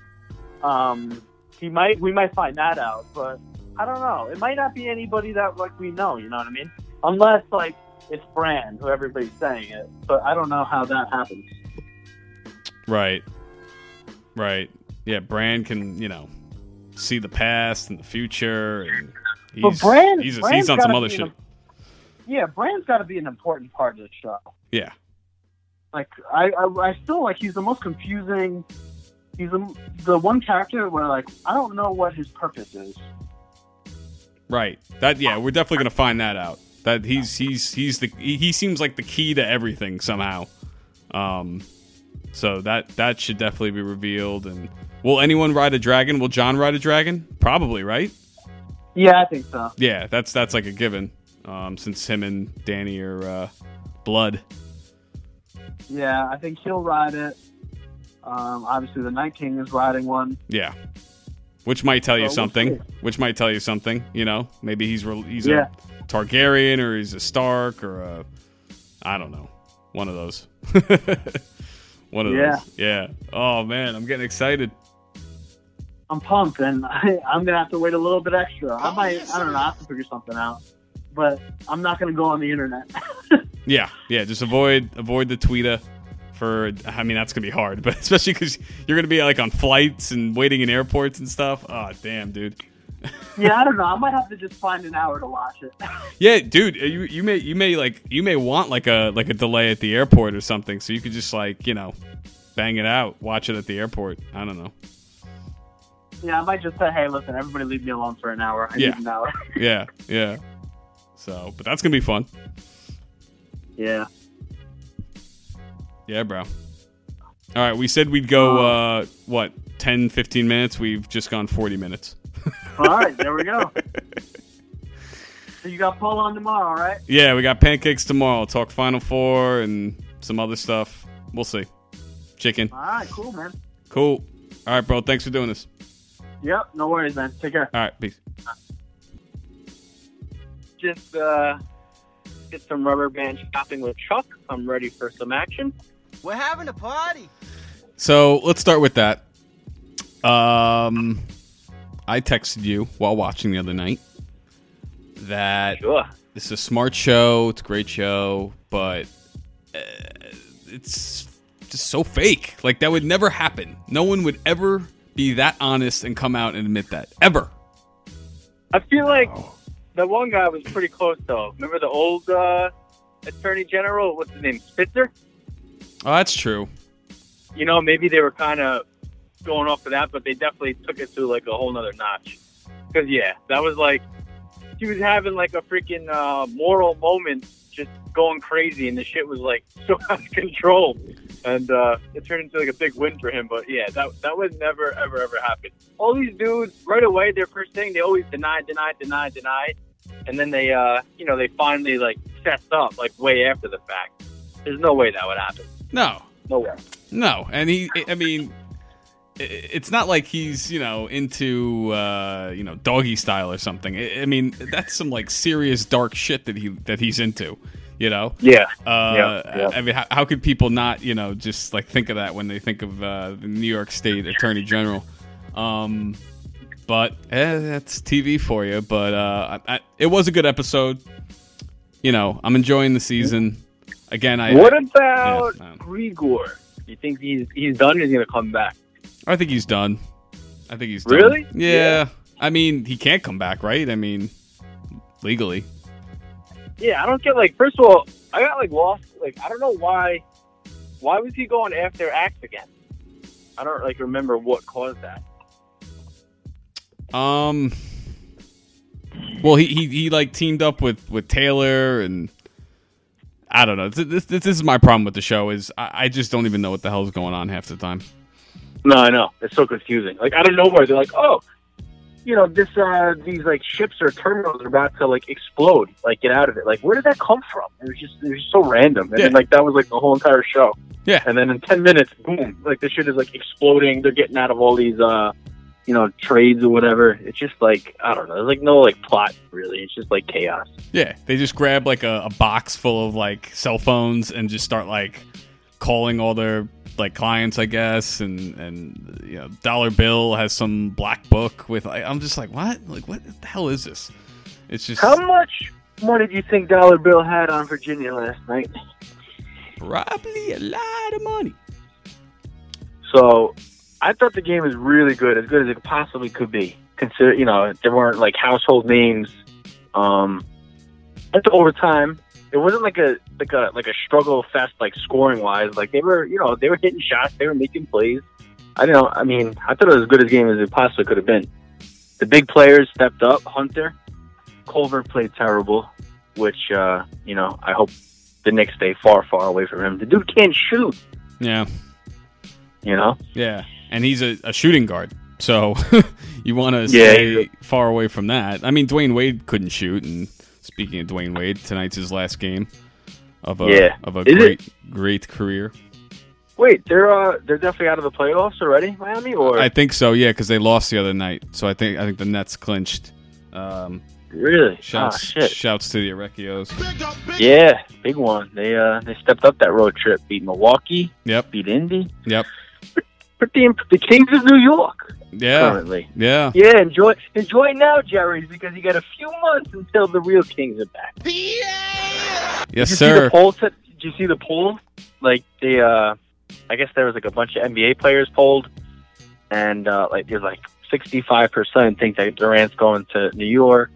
We might find that out, but I don't know. It might not be anybody that like we know. You know what I mean? Unless like it's Bran, who everybody's saying it. But I don't know how that happens. Right. Yeah, Bran can see the past and the future, and he's on some other shit. Bran's got to be an important part of the show. Yeah. Like I feel like he's the most confusing. He's the one character where like I don't know what his purpose is. Right. We're definitely gonna find that out. That he seems like the key to everything somehow. So that should definitely be revealed. And will anyone ride a dragon? Will Jon ride a dragon? Probably, right? Yeah, I think so. Yeah, that's like a given. Since him and Dany are blood. Yeah, I think he'll ride it. Obviously, the Night King is riding one. Yeah, which might tell you something. Maybe he's a Targaryen, or he's a Stark, or a, I don't know, one of those. One of those. Yeah. Oh man, I'm getting excited. I'm pumped, and I'm gonna have to wait a little bit extra. I don't know. I have to figure something out, but I'm not gonna go on the internet. Yeah. Just avoid the Twitter. That's gonna be hard, but especially because you're gonna be like on flights and waiting in airports and stuff. Oh, damn, dude. Yeah, I don't know. I might have to just find an hour to watch it. Yeah, dude. You may want like a delay at the airport or something, so you could just bang it out, watch it at the airport. I don't know. Yeah, I might just say, hey, listen, everybody leave me alone for an hour. I need an hour. Yeah. So, but that's gonna be fun. Yeah. Yeah, bro. All right, we said we'd go, 10, 15 minutes? We've just gone 40 minutes. All right, there we go. So you got Paul on tomorrow, right? Yeah, we got pancakes tomorrow. Talk Final Four and some other stuff. We'll see. Chicken. All right, cool, man. Cool. All right, bro. Thanks for doing this. Yep, no worries, man. Take care. All right, peace. Just get some rubber band shopping with Chuck. I'm ready for some action. We're having a party. So let's start with that. I texted you while watching the other night that this is a smart show. It's a great show, but it's just so fake. Like, that would never happen. No one would ever be that honest and come out and admit that. Ever. I feel like the one guy was pretty close, though. Remember the old Attorney General? What's his name? Spitzer? Oh, that's true. Maybe they were kind of going off of that, but they definitely took it to like a whole nother notch. Because, yeah, that was like, he was having like a freaking moral moment, just going crazy, and the shit was like so out of control. And it turned into like a big win for him. But yeah, that would never, ever, ever happen. All these dudes, right away, their first thing, they always deny. And then they, they finally like fess up like way after the fact. There's no way that would happen. No. No way. No. And it's not like he's, into, doggy style or something. I mean, that's some like serious dark shit that he's into, Yeah. Yeah. I mean, how could people not, just like think of that when they think of the New York State Attorney General? But that's TV for you. But it was a good episode. I'm enjoying the season. Again, what about Grigor? You think he's done? Or is he gonna come back? I think he's done. Really? Yeah. I mean, he can't come back, right? I mean, legally. Yeah, I don't get, first of all, I got, lost. I don't know why. Why was he going after Axe again? I don't, remember what caused that. Well, he teamed up with Taylor, and I don't know. This is my problem with the show is I just don't even know what the hell's going on half the time. No, I know. It's so confusing. Out of nowhere, they're like, oh, these ships or terminals are about to explode. Get out of it. Where did that come from? It was just so random. And then that was the whole entire show. Yeah. And then in 10 minutes, boom, the shit is exploding. They're getting out of all these trades or whatever. It's just I don't know. There's no plot really. It's just chaos. Yeah. They just grab a box full of cell phones and just start calling all their clients, I guess, and Dollar Bill has some black book with. I'm just what? What the hell is this? It's just. How much money do you think Dollar Bill had on Virginia last night? Probably a lot of money. So, I thought the game was really good as it possibly could be. Consider, there weren't household names. At the overtime, it wasn't like a struggle fest scoring wise. They were hitting shots, they were making plays. I don't know. I mean, I thought it was as good a game as it possibly could have been. The big players stepped up. Hunter, Culver played terrible, which I hope the Knicks stay far, far away from him. The dude can't shoot. Yeah. Yeah, and he's a shooting guard, so you want to stay far away from that. I mean, Dwayne Wade couldn't shoot, and speaking of Dwayne Wade, tonight's his last game of a great career. Wait, they're definitely out of the playoffs already, Miami, or I think so, yeah, because they lost the other night. So I think the Nets clinched. Really? Shouts to the Arecchios. Yeah, big one. They stepped up that road trip, beat Milwaukee. Yep. Beat Indy. Yep. The Kings of New York. Yeah. Currently. Yeah. Yeah. Enjoy now, Jerry, because you got a few months until the real Kings are back. Yeah. Yes, Did you sir. See the poll? Did you see the poll? I guess there was a bunch of NBA players polled, and there's 65% think that Durant's going to New York.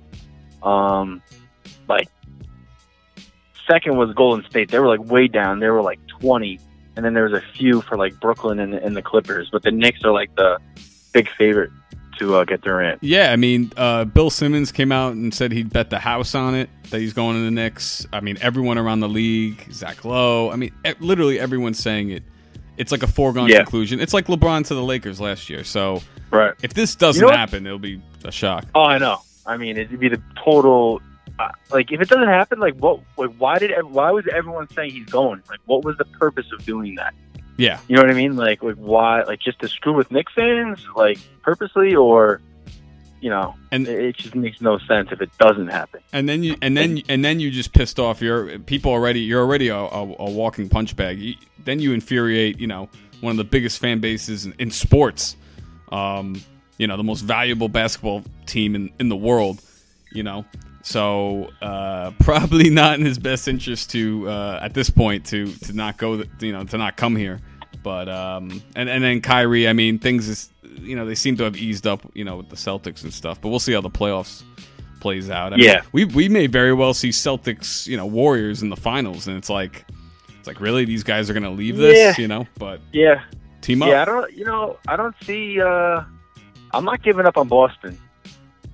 Second was Golden State. They were way down. They were 20, and then there was a few for Brooklyn and the Clippers. But the Knicks are the big favorite to get Durant. Yeah, I mean, Bill Simmons came out and said he'd bet the house on it that he's going to the Knicks. I mean, everyone around the league, Zach Lowe. I mean, literally everyone's saying it. It's a foregone conclusion. It's like LeBron to the Lakers last year. So, right. If this doesn't happen, it'll be a shock. Oh, I know. I mean, it'd be the total. If it doesn't happen, why was everyone saying he's going? What was the purpose of doing that? Yeah. You know what I mean? Why? Just to screw with Knicks fans, purposely, or and it just makes no sense if it doesn't happen. And then you just pissed off your people already. You're already a walking punch bag. Then you infuriate one of the biggest fan bases in sports. The most valuable basketball team in the world. So probably not in his best interest to at this point to not go to not come here. But and then Kyrie, I mean, things is they seem to have eased up with the Celtics and stuff. But we'll see how the playoffs plays out. I mean, we may very well see Celtics Warriors in the finals, and it's like really these guys are gonna leave this but team up. Yeah, I don't see. I'm not giving up on Boston.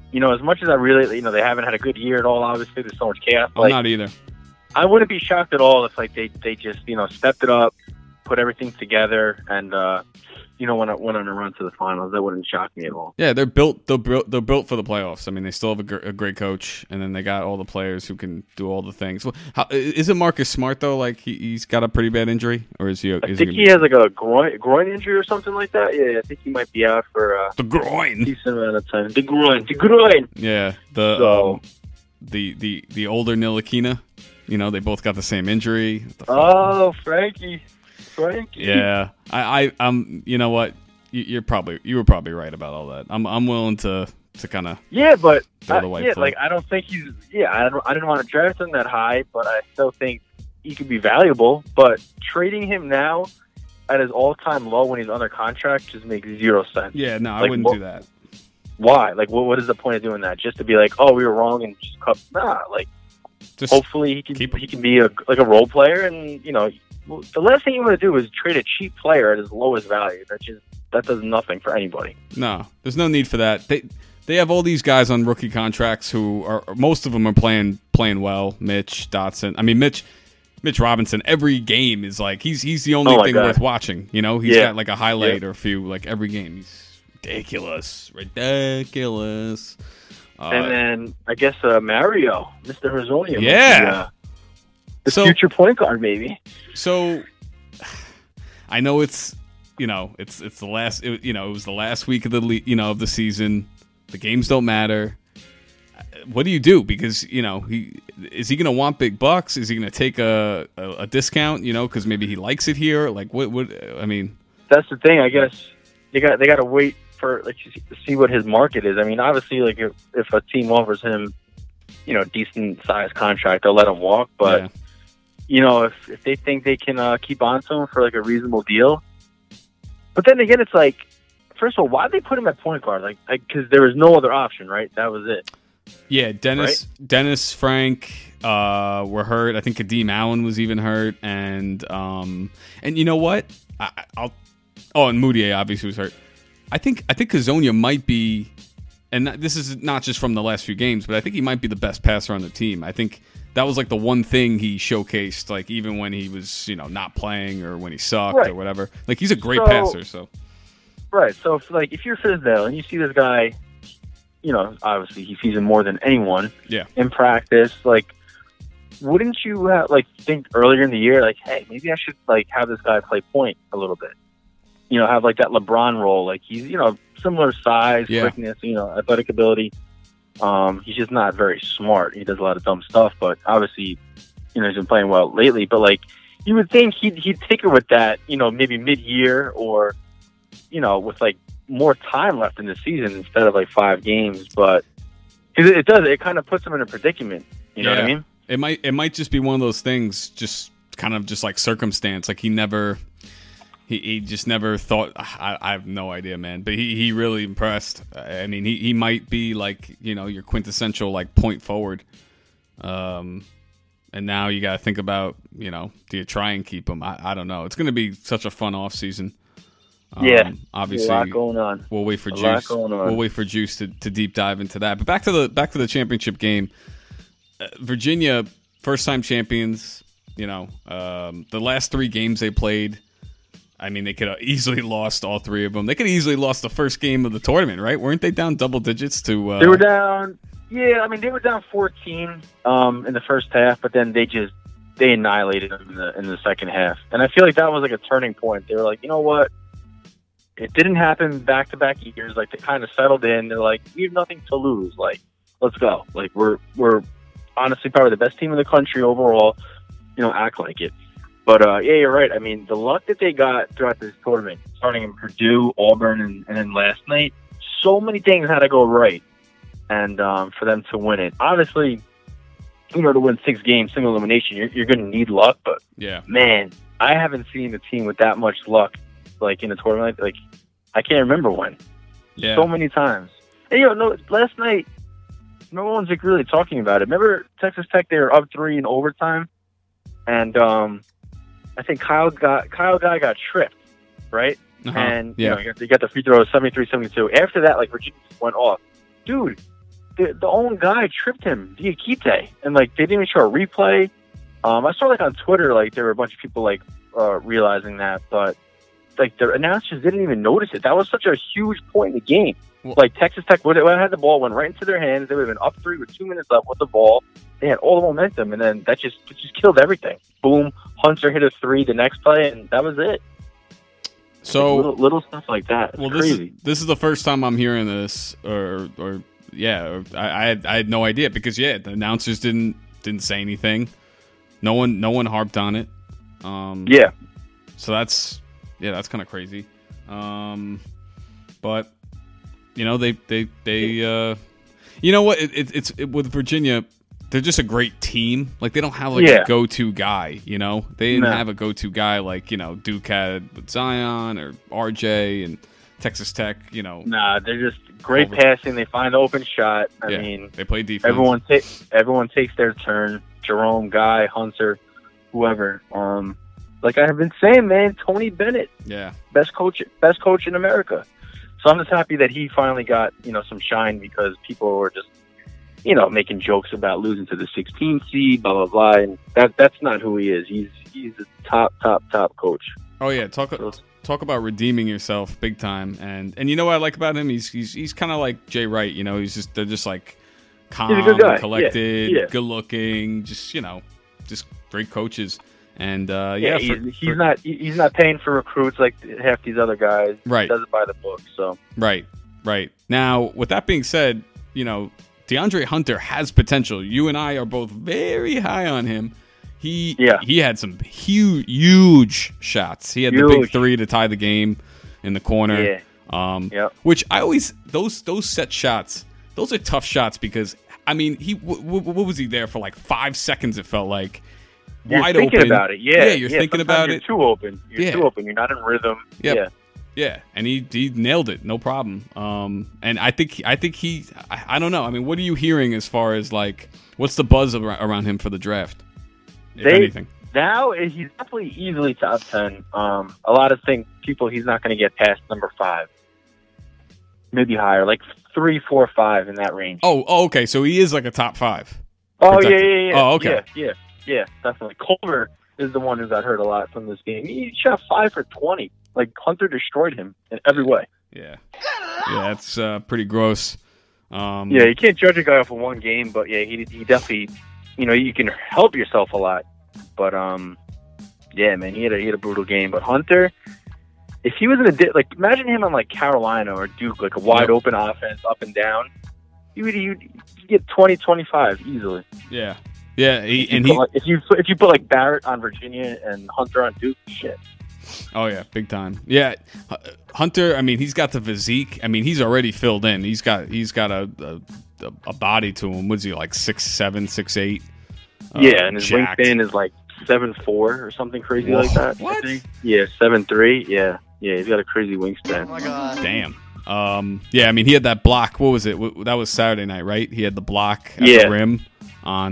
as much as I really, they haven't had a good year at all. Obviously, there's so much chaos. I'm not either. I wouldn't be shocked at all if they just stepped it up, put everything together, and went on a run to the finals. That wouldn't shock me at all. Yeah, they're built for the playoffs. I mean, they still have a great coach, and then they got all the players who can do all the things. Well, is it Marcus Smart though? Like he's got a pretty bad injury, or is he? I think he has like a groin injury or something like that. Yeah, I think he might be out for the groin. A decent amount of time. The groin. Yeah, the older Ntilikina. They both got the same injury. Oh, Frankie. Yeah, I'm. You know what? You were probably right about all that. I'm willing to kind of but throw the white flag. I don't think he's I didn't want to draft him that high, but I still think he could be valuable. But trading him now at his all-time low when he's under contract just makes zero sense. Yeah, no, I wouldn't do that. Why? Like, what is the point of doing that? Just to be like, oh, we were wrong and just cut? Nah, like, just hopefully he can be a role player, and the last thing you want to do is trade a cheap player at his lowest value. That does nothing for anybody. No, there's no need for that. They have all these guys on rookie contracts who are, most of them are playing well. Mitch Dotson. I mean, Mitch Robinson. Every game is like he's the only thing worth watching. He's got like a highlight or a few like every game. He's ridiculous. And then I guess Mario, Mr. Hezonja. Yeah. The future point guard, maybe. So, I know it's the last. It was the last week of the season. The games don't matter. What do you do? Because is he going to want big bucks? Is he going to take a discount? Because maybe he likes it here. Like what? I mean, that's the thing. I guess they got to wait for to see what his market is. I mean, obviously, like if a team offers him, decent sized contract, they'll let him walk. But yeah. If they think they can keep on to him for like a reasonable deal. But then again, it's like, first of all, why'd they put him at point guard? Like because there was no other option, right? That was it. Yeah, Dennis, Frank were hurt. I think Kadeem Allen was even hurt, and you know what? And Moutier obviously was hurt. I think Hezonja might be, and this is not just from the last few games, but I think he might be the best passer on the team. I think that was like the one thing he showcased, like even when he was not playing or when he sucked or whatever. Like he's a great passer. So right. So if you're Fizdale and you see this guy, obviously he sees him more than anyone. Yeah. In practice, like, wouldn't you think earlier in the year, like, hey, maybe I should have this guy play point a little bit. Have like that LeBron role. Like he's similar size, quickness, athletic ability. He's just not very smart. He does a lot of dumb stuff, but obviously, he's been playing well lately. But like, you would think he'd tinker with that, maybe mid-year or, with like more time left in the season instead of like 5 games. But it kind of puts him in a predicament. You know what I mean? It might just be one of those things, just kind of just like circumstance. Like he just never thought. I have no idea, man. But he really impressed. I mean, he might be like your quintessential like point forward. And now you got to think about do you try and keep him? I don't know. It's going to be such a fun off season. Obviously, a lot going on. We'll wait for Juice. We'll wait for Juice to deep dive into that. But back to the championship game. Virginia, first time champions. The last 3 games they played. I mean, they could have easily lost all 3 of them. They could have easily lost the first game of the tournament, right? Weren't they down double digits to? They were down. Yeah, I mean, they were down 14 in the first half, but then they annihilated them in the second half. And I feel like that was like a turning point. They were like, you know what? It didn't happen back-to-back years. Like, they kind of settled in. They're like, we have nothing to lose. Like, let's go. Like, we're honestly probably the best team in the country overall. Act like it. But, yeah, you're right. I mean, the luck that they got throughout this tournament, starting in Purdue, Auburn, and then last night, so many things had to go right and for them to win it. Obviously, to win 6 games, single elimination, you're going to need luck. But, man, I haven't seen a team with that much luck, like, in a tournament. Like, I can't remember when. Yeah. So many times. And, last night, no one's like really talking about it. Remember Texas Tech, they were up 3 in overtime? And, I think Kyle Guy got tripped, right? And you got the free throw 73-72. After that, like Virginia went off. Dude, the own guy tripped him, Diakite, and like they didn't even show a replay. I saw like on Twitter, like there were a bunch of people like realizing that, but like the announcers didn't even notice it. That was such a huge point in the game. Well, like Texas Tech would have had the ball, went right into their hands. They would have been up 3 with 2 minutes left with the ball. They had all the momentum, and then that just killed everything. Boom, Hunter hit a 3 the next play, and that was it. So like little stuff like that. It's crazy. This is the first time I'm hearing this, or I had no idea because the announcers didn't say anything. No one harped on it. Yeah. So that's kind of crazy. But you know they you know what it's with Virginia. They're just a great team. Like they don't have like a go-to guy. You know they didn't have a go-to guy like Duke had with Zion or RJ and Texas Tech. Nah, they're just great passing. They find the open shot. I mean, they play defense. Everyone takes their turn. Jerome, Guy, Hunter, whoever. Like I have been saying, man, Tony Bennett, best coach in America. So I'm just happy that he finally got some shine because people were just making jokes about losing to the 16th seed, blah blah blah, and that's not who he is. He's a top coach. Oh yeah, talk about redeeming yourself big time, and you know what I like about him? He's kind of like Jay Wright. They're just like calm, he's a good guy. Collected, good looking, just great coaches. And he's not paying for recruits like half these other guys. Right, he does it by the book. So right. Now, with that being said, DeAndre Hunter has potential. You and I are both very high on him. He had some huge shots. He had the big 3 to tie the game in the corner. Yeah. Which I always those set shots. Those are tough shots because I mean what was he there for like 5 seconds? It felt like you're wide thinking open. about it. You're thinking about it. Too open. You're too open. You're not in rhythm. Yep. Yeah, and he nailed it, no problem. And I think he I don't know. I mean, what are you hearing as far as like what's the buzz around him for the draft? If anything. Now he's definitely easily top 10. A lot of people he's not going to get past number 5, maybe higher, like 3, 4, 5 in that range. Oh, okay. So he is like a top 5. Oh yeah. Oh, okay. Yeah, definitely. Culver is the one who got hurt a lot from this game. He shot 5 for 20. Like Hunter destroyed him in every way. Yeah, that's pretty gross. You can't judge a guy off of one game, but he definitely, you can help yourself a lot. But man, he had a brutal game. But Hunter, if he was in imagine him on like Carolina or Duke, like a wide open offense up and down, you'd get 20, 25 easily. Yeah. If you put like Barrett on Virginia and Hunter on Duke, shit. Oh yeah, big time. Yeah, Hunter. I mean, he's got the physique. I mean, he's already filled in. He's got a body to him. What's he like 6'7", 6'8"? And his jacked. wingspan is like 7'4" or something crazy like that. What? I think. Yeah, 7'3". Yeah, he's got a crazy wingspan. Oh my god. Damn. I mean, he had that block. What was it? That was Saturday night, right? He had the block at the rim on.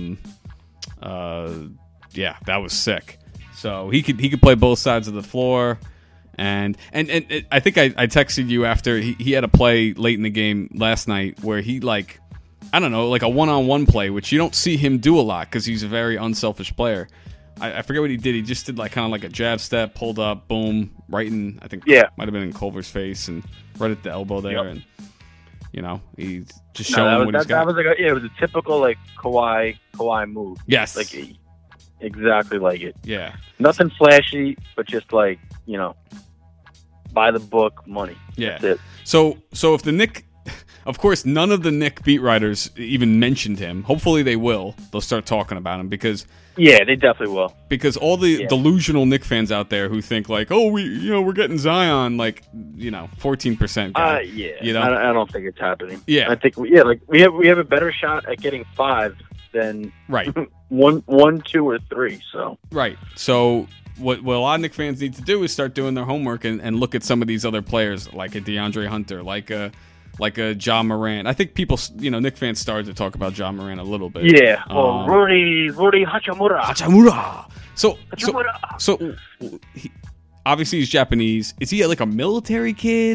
That was sick. So he could play both sides of the floor, and I think I texted you after he had a play late in the game last night where he like I don't know like a one-on-one play, which you don't see him do a lot because he's a very unselfish player. I forget what he did. He just did like kind of like a jab step, pulled up, boom, right in might have been in Culver's face and right at the elbow there, and he's just showing what he's got. That was it was a typical like Kawhi move. Yes, like exactly like it. Yeah, nothing flashy, but just like by the book money. Yeah. That's it. So if the Knick, of course, none of the Knick beat writers even mentioned him. Hopefully they will. They'll start talking about him because. Yeah, they definitely will. Because all the delusional Knick fans out there who think like, oh, we're getting Zion, like 14% guy. I don't think it's happening. Yeah, I think we have a better shot at getting 5 than right 1, 2, or 3. So right. So what a lot of Knick fans need to do is start doing their homework and look at some of these other players like a DeAndre Hunter, like a Ja Morant. I think people, Knick fans started to talk about Ja Morant a little bit. Yeah. Rudy Hachimura. So obviously he's Japanese. Is he like a military kid?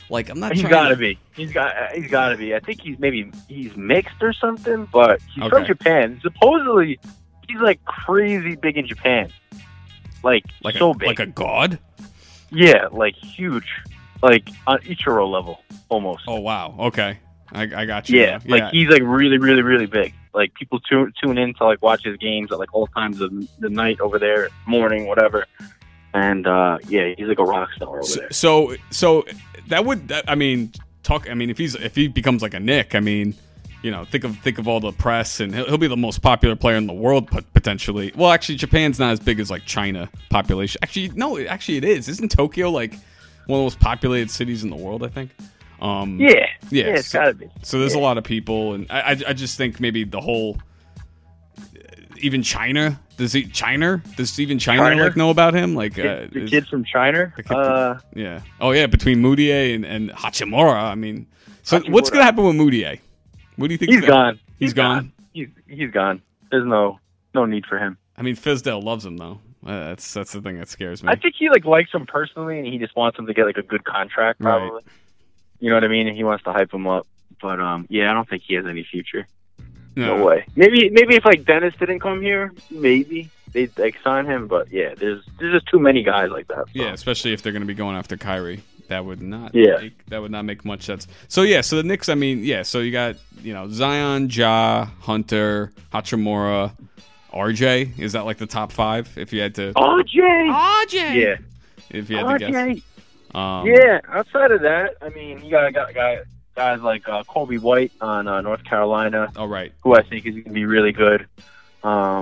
Like, I'm not. He's got to be. He's got to be. I think he's mixed or something, but he's from Japan. Supposedly, he's like crazy big in Japan. Like so big, like a god. Yeah, like huge, like on Ichiro level almost. Oh wow. Okay, I got you. Yeah, like he's like really, really, really big. Like people tune in to like watch his games at like all times of the night over there, morning, whatever. And yeah, he's like a rock star over there. So that would, I mean, if he becomes like a Nick, I mean, you know, think of all the press, and he'll be the most popular player in the world potentially. Well, actually, Japan's not as big as like China population. Actually, no, it is. Isn't Tokyo like one of the most populated cities in the world? I think. Yeah, it's gotta be. So there's a lot of people, and I just think maybe the whole, even China. Does even China like know about him? Like the kid from China. Yeah. Oh yeah, between Moutier and Hachimura. I mean, so what's gonna happen with Moutier? What do you think? He's gone. He's gone. He's gone. There's no need for him. I mean, Fizdale loves him though. That's the thing that scares me. I think he like likes him personally, and he just wants him to get like a good contract, probably. Right. You know what I mean? And he wants to hype him up, but yeah, I don't think he has any future. No way. Maybe if like Dennis didn't come here, maybe they'd like sign him. But yeah, there's just too many guys like that. So. Yeah, especially if they're going to be going after Kyrie. That would not. Yeah. That would not make much sense. So yeah, so the Knicks. I mean, yeah. So you got Zion, Ja, Hunter, Hachimura, RJ. Is that like the top 5? If you had to. RJ. Yeah. If you had to guess. Yeah. Outside of that, I mean, you got guys like Kobe White on North Carolina. Oh, right. Who I think is going to be really good. Yeah,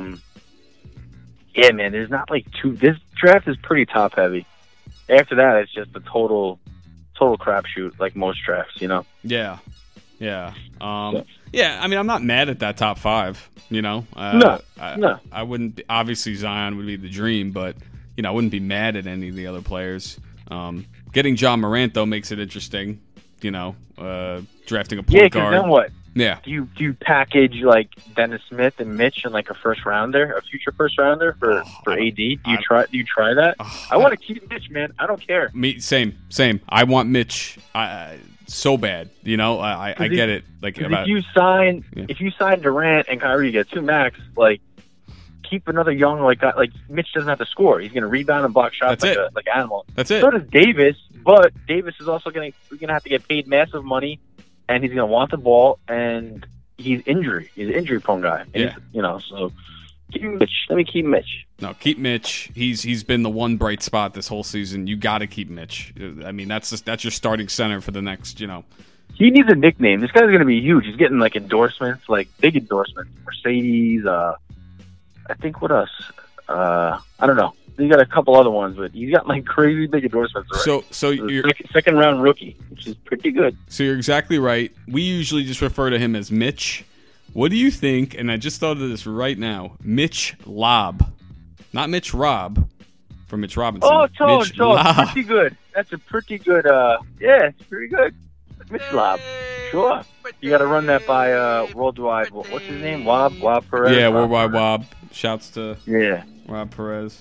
man, there's not like this draft is pretty top heavy. After that, it's just a total crapshoot, like most drafts, you know? Yeah. Yeah. Yeah, I mean, I'm not mad at that top 5, you know? No. I wouldn't, obviously Zion would be the dream, but, I wouldn't be mad at any of the other players. Getting John Morant, though, makes it interesting. Drafting a point guard. Then what? Yeah. Do you package like Dennis Smith and Mitch in like a future first rounder for AD? Do you try that? I want to keep Mitch, man. I don't care. Me, same. I want Mitch so bad. I get it. Like if you sign Durant and Kyrie, you get 2 max. Like keep another young like that. Like Mitch doesn't have to score. He's going to rebound and block shots like an animal. That's it. So does Davis, but Davis is also going to have to get paid massive money, and he's going to want the ball, and he's an injury prone guy. And so keep Mitch. Let me keep Mitch. No, keep Mitch. He's been the one bright spot this whole season. You got to keep Mitch. I mean, that's your starting center for the next. He needs a nickname. This guy's going to be huge. He's getting like endorsements, like big endorsements. Mercedes. I think what else? I don't know. He got a couple other ones, but he's got like crazy big endorsements already. So you're second round rookie, which is pretty good. So you're exactly right. We usually just refer to him as Mitch. What do you think? And I just thought of this right now. Mitch Lob, not Mitch Rob, from Mitch Robinson. Oh, pretty good. That's a pretty good. Yeah, it's pretty good. Mitch Lob. Sure. You got to run that by Worldwide. What's his name? Wob Perez. Yeah, Worldwide Wob. Shouts to Rob Perez.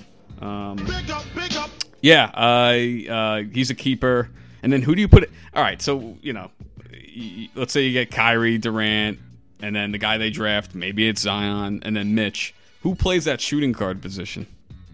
Big up. Yeah, he's a keeper. And then who do you put? All right, so let's say you get Kyrie, Durant, and then the guy they draft. Maybe it's Zion, and then Mitch. Who plays that shooting guard position?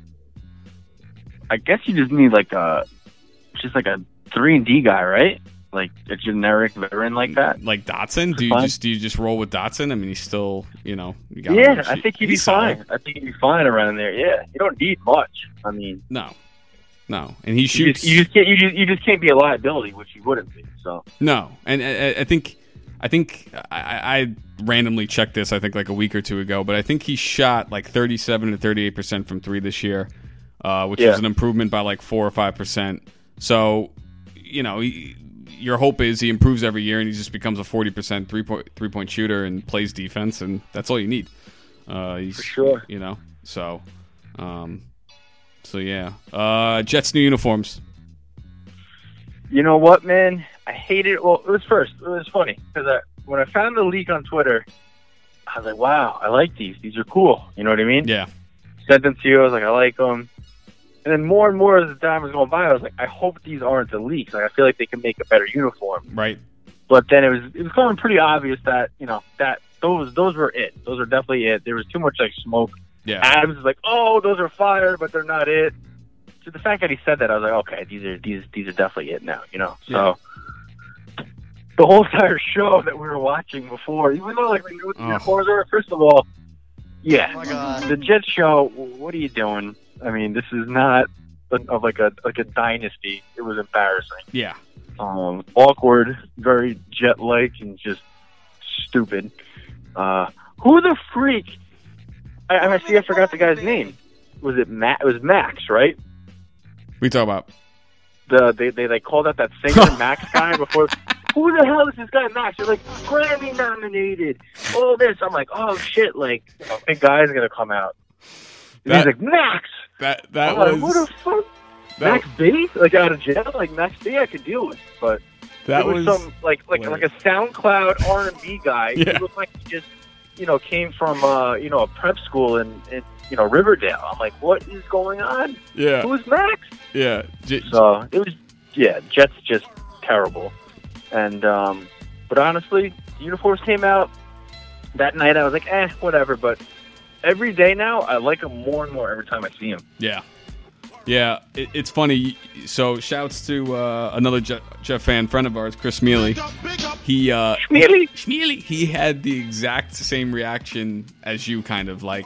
I guess you just need just like a 3-and-D guy, right? Like a generic veteran like that, like Dotson. Do you just roll with Dotson? I mean, he's still, you got. Yeah, I think he'd be fine. I think he'd be fine around there. Yeah, you don't need much. I mean, no, and he shoots. You just can't be a liability, which you wouldn't be. So no, and I think I randomly checked this. I think like a week or 2 ago, but I think he shot like 37 to 38% from 3 this year, which is an improvement by like 4 or 5%. So, your hope is he improves every year and he just becomes a 40% three-point shooter and plays defense, and that's all you need. For sure. So yeah. Jets new uniforms. You know what, man? I hate it. Well, it was funny because when I found the leak on Twitter, I was like, wow, I like these. These are cool. You know what I mean? Yeah. Sent them to you. I was like, I like them. And then more and more as the time was going by, I was like, I hope these aren't the leaks. Like, I feel like they can make a better uniform. Right. But then it was becoming pretty obvious that, you know, that those were it. Those are definitely it. There was too much like smoke. Yeah. Adams was like, oh, those are fire, but they're not it. So the fact that he said that, I was like, okay, these are definitely it now, you know. So the whole entire show that we were watching before, even though like we knew what the uniforms were, first of all, the Jets show, what are you doing? I mean, this is not of like a dynasty. It was embarrassing. Yeah. Awkward, very Jet-like, and just stupid. Who the freak? I forgot the guy's name. Was it Matt? It was Max, right? We talk about they called out that singer Max guy before. Who the hell is this guy Max? They're like Grammy nominated. All this. I'm like, oh shit! Like, big guy's gonna come out. And he's like Max. That I'm was like, what the fuck? Max B? Like out of jail? Like Max B? I could deal with, but that was some like a SoundCloud R&B guy. Yeah. He looked like he just came from a prep school in Riverdale. I'm like, what is going on? Yeah. Who's Max? Yeah. So it was Jets just terrible. And but honestly, the uniforms came out that night. I was like, whatever. But every day now, I like them more and more every time I see them. Yeah. Yeah, it's funny. So, shouts to another Jet fan friend of ours, Chris Mealy. Schmealy. He had the exact same reaction as you, kind of like.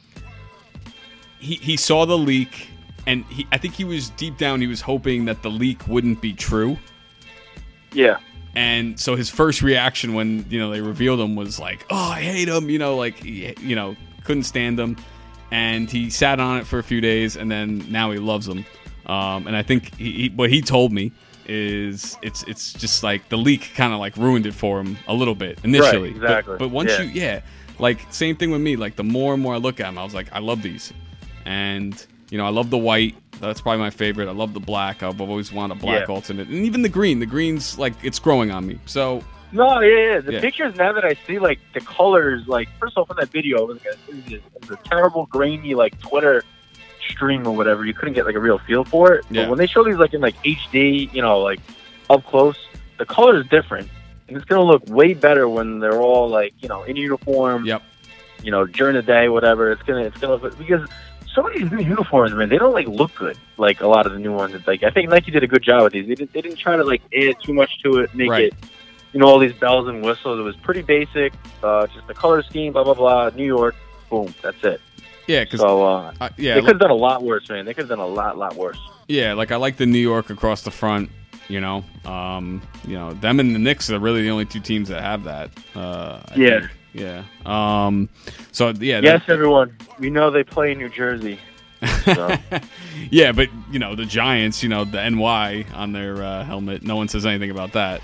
He saw the leak, and I think he was deep down. He was hoping that the leak wouldn't be true. Yeah. And so his first reaction when they revealed him was like, "Oh, I hate him," couldn't stand him. And he sat on it for a few days, and then now he loves them. And I think what he told me is it's just like the leak kind of like ruined it for him a little bit initially. Right, exactly. But once like same thing with me. Like the more and more I look at them, I was like, I love these, and I love the white. That's probably my favorite. I love the black. I've always wanted a black alternate, and even the green. The green's like it's growing on me. So. No, the pictures now that I see, like, the colors, like, first off, in that video, it was a terrible, grainy, like, Twitter stream or whatever. You couldn't get, like, a real feel for it. Yeah. But when they show these, like, in, like, HD, like, up close, the color is different. And it's going to look way better when they're all, like, in uniform. Yep. During the day, whatever. It's gonna look, because some of these new uniforms, man, they don't, like, look good. Like, a lot of the new ones. It's like, I think Nike did a good job with these. They didn't try to, like, add too much to it, make it... all these bells and whistles. It was pretty basic. Just the color scheme, blah, blah, blah. New York, boom, that's it. Yeah, because they could have done a lot worse, man. They could have done a lot worse. Yeah, like I like the New York across the front. Them and the Knicks are really the only two teams that have that. I think. Yeah. So yeah. Yes, everyone. We know they play in New Jersey. So. Yeah, but the Giants. The NY on their helmet. No one says anything about that.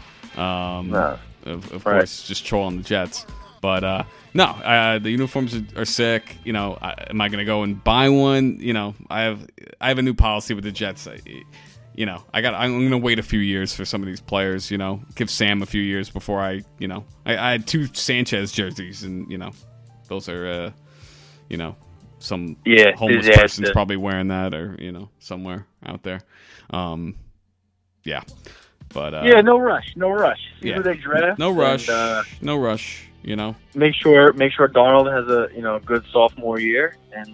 Of course, just trolling the Jets. But no, the uniforms are sick. Am I going to go and buy one? I have a new policy with the Jets. I'm going to wait a few years for some of these players. Give Sam a few years before I had 2 Sanchez jerseys, and those are some homeless person's probably wearing that, or somewhere out there. Yeah. But no rush. See who they draft. No rush. No rush. Make sure Darnold has a good sophomore year, and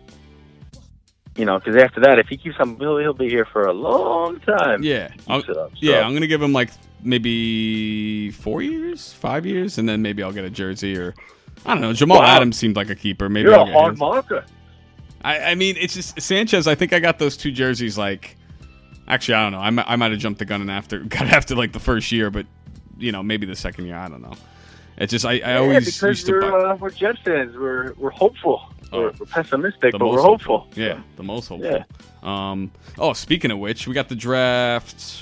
because after that, if he keeps on, he'll be here for a long time. Yeah, I'm gonna give him like maybe 4 years, 5 years, and then maybe I'll get a jersey, or I don't know. Jamal Adams seemed like a keeper. Maybe you're I'll a hard marker. I mean, it's just Sanchez. I think I got those 2 jerseys like. Actually, I don't know. I might have jumped the gun and got after like the first year, but maybe the second year. I don't know. It's just I always used to. We're Jets fans. We're hopeful. We're pessimistic, but we're hopeful. Yeah, the most hopeful. Yeah. Speaking of which, we got the draft.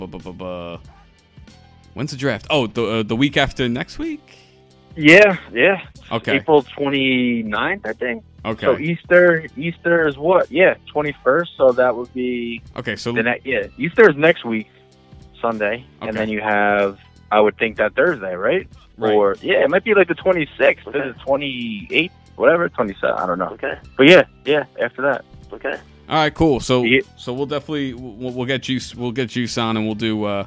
When's the draft? Oh, the week after next week. Yeah. Okay. April 29th, I think. Okay. So Easter is what? Yeah, 21st. So that would be. Okay. So Easter is next week, Sunday, and Okay. then you have. I would think that Thursday, right? Right. Or it might be like the 26th, or the 28th, whatever, 27th. I don't know. Okay. But yeah, after that. Okay. All right, cool. So we'll definitely we'll get Juice on, and we'll do a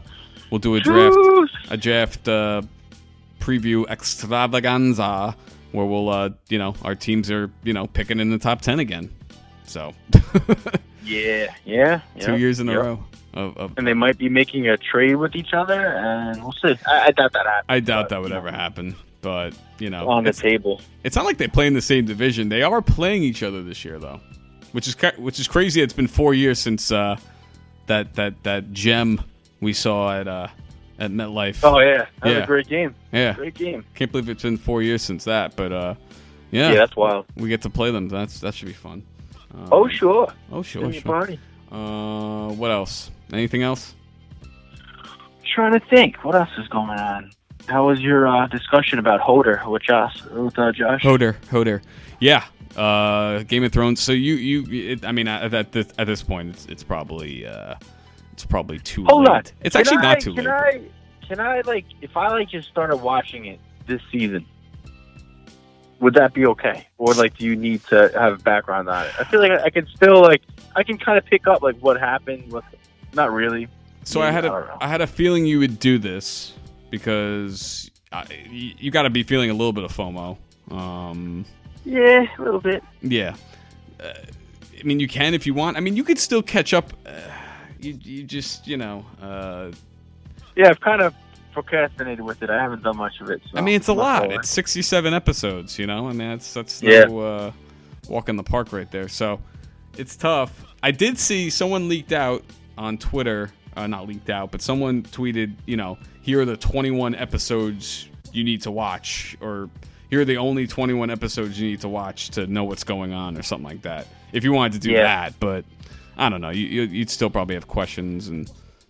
draft preview extravaganza where we'll our teams are picking in the top 10 again. So yeah. 2 years in a row. And they might be making a trade with each other, and we'll see. I doubt that happens. I doubt that would ever happen, but on the table. It's not like they play in the same division. They are playing each other this year, though, which is crazy. It's been 4 years since that gem we saw at MetLife. Oh yeah, that was a great game. Yeah, great game. Can't believe it's been 4 years since that, but yeah, that's wild. We get to play them. That should be fun. Sure. Party. What else? Anything else? Trying to think. What else is going on? How was your discussion about Hodor with Josh? Hodor. Yeah. Game of Thrones. So at this point, it's probably too Hold late. On. It's actually not too late. Can I if I just started watching it this season, would that be okay? Or do you need to have background on it? I feel like I can still I can kind of pick up what happened with. Not really. So I had a feeling you would do this because you got to be feeling a little bit of FOMO. Yeah, a little bit. Yeah. You can if you want. You could still catch up. You just Yeah, I've kind of procrastinated with it. I haven't done much of it. So it's a lot. It's 67 episodes. That's no walk in the park right there. So it's tough. I did see someone leaked out on Twitter. Not leaked out, but someone tweeted. Here are the 21 episodes you need to watch, or here are the only 21 episodes you need to watch to know what's going on, or something like that. If you wanted to do that, but I don't know. You'd still probably have questions, and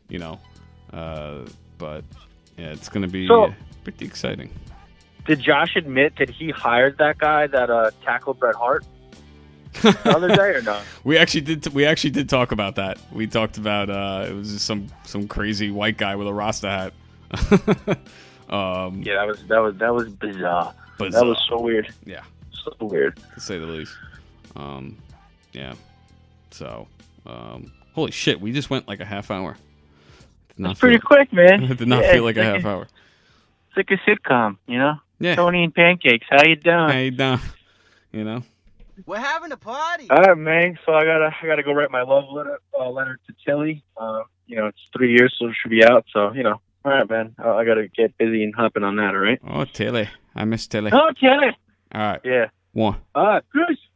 but yeah, it's going to be pretty exciting. Did Josh admit that he hired that guy that tackled Bret Hart the other day, or not? We actually did talk about that. We talked about it was just some crazy white guy with a Rasta hat. Yeah, that was bizarre. That was so weird. Yeah, so weird to say the least. Yeah. So, holy shit, we just went like a half hour. That's pretty quick, man. It did not feel like a half hour. It's like a sitcom, Yeah. Tony and Pancakes, how you doing? How you doing? We're having a party. All right, man. So I gotta go write my love letter to Tilly. It's 3 years, so it should be out. So all right, man. I gotta get busy and hopping on that. All right. Oh, Tilly, I miss Tilly. Oh, Tilly. All right. Yeah. One. All right, peace.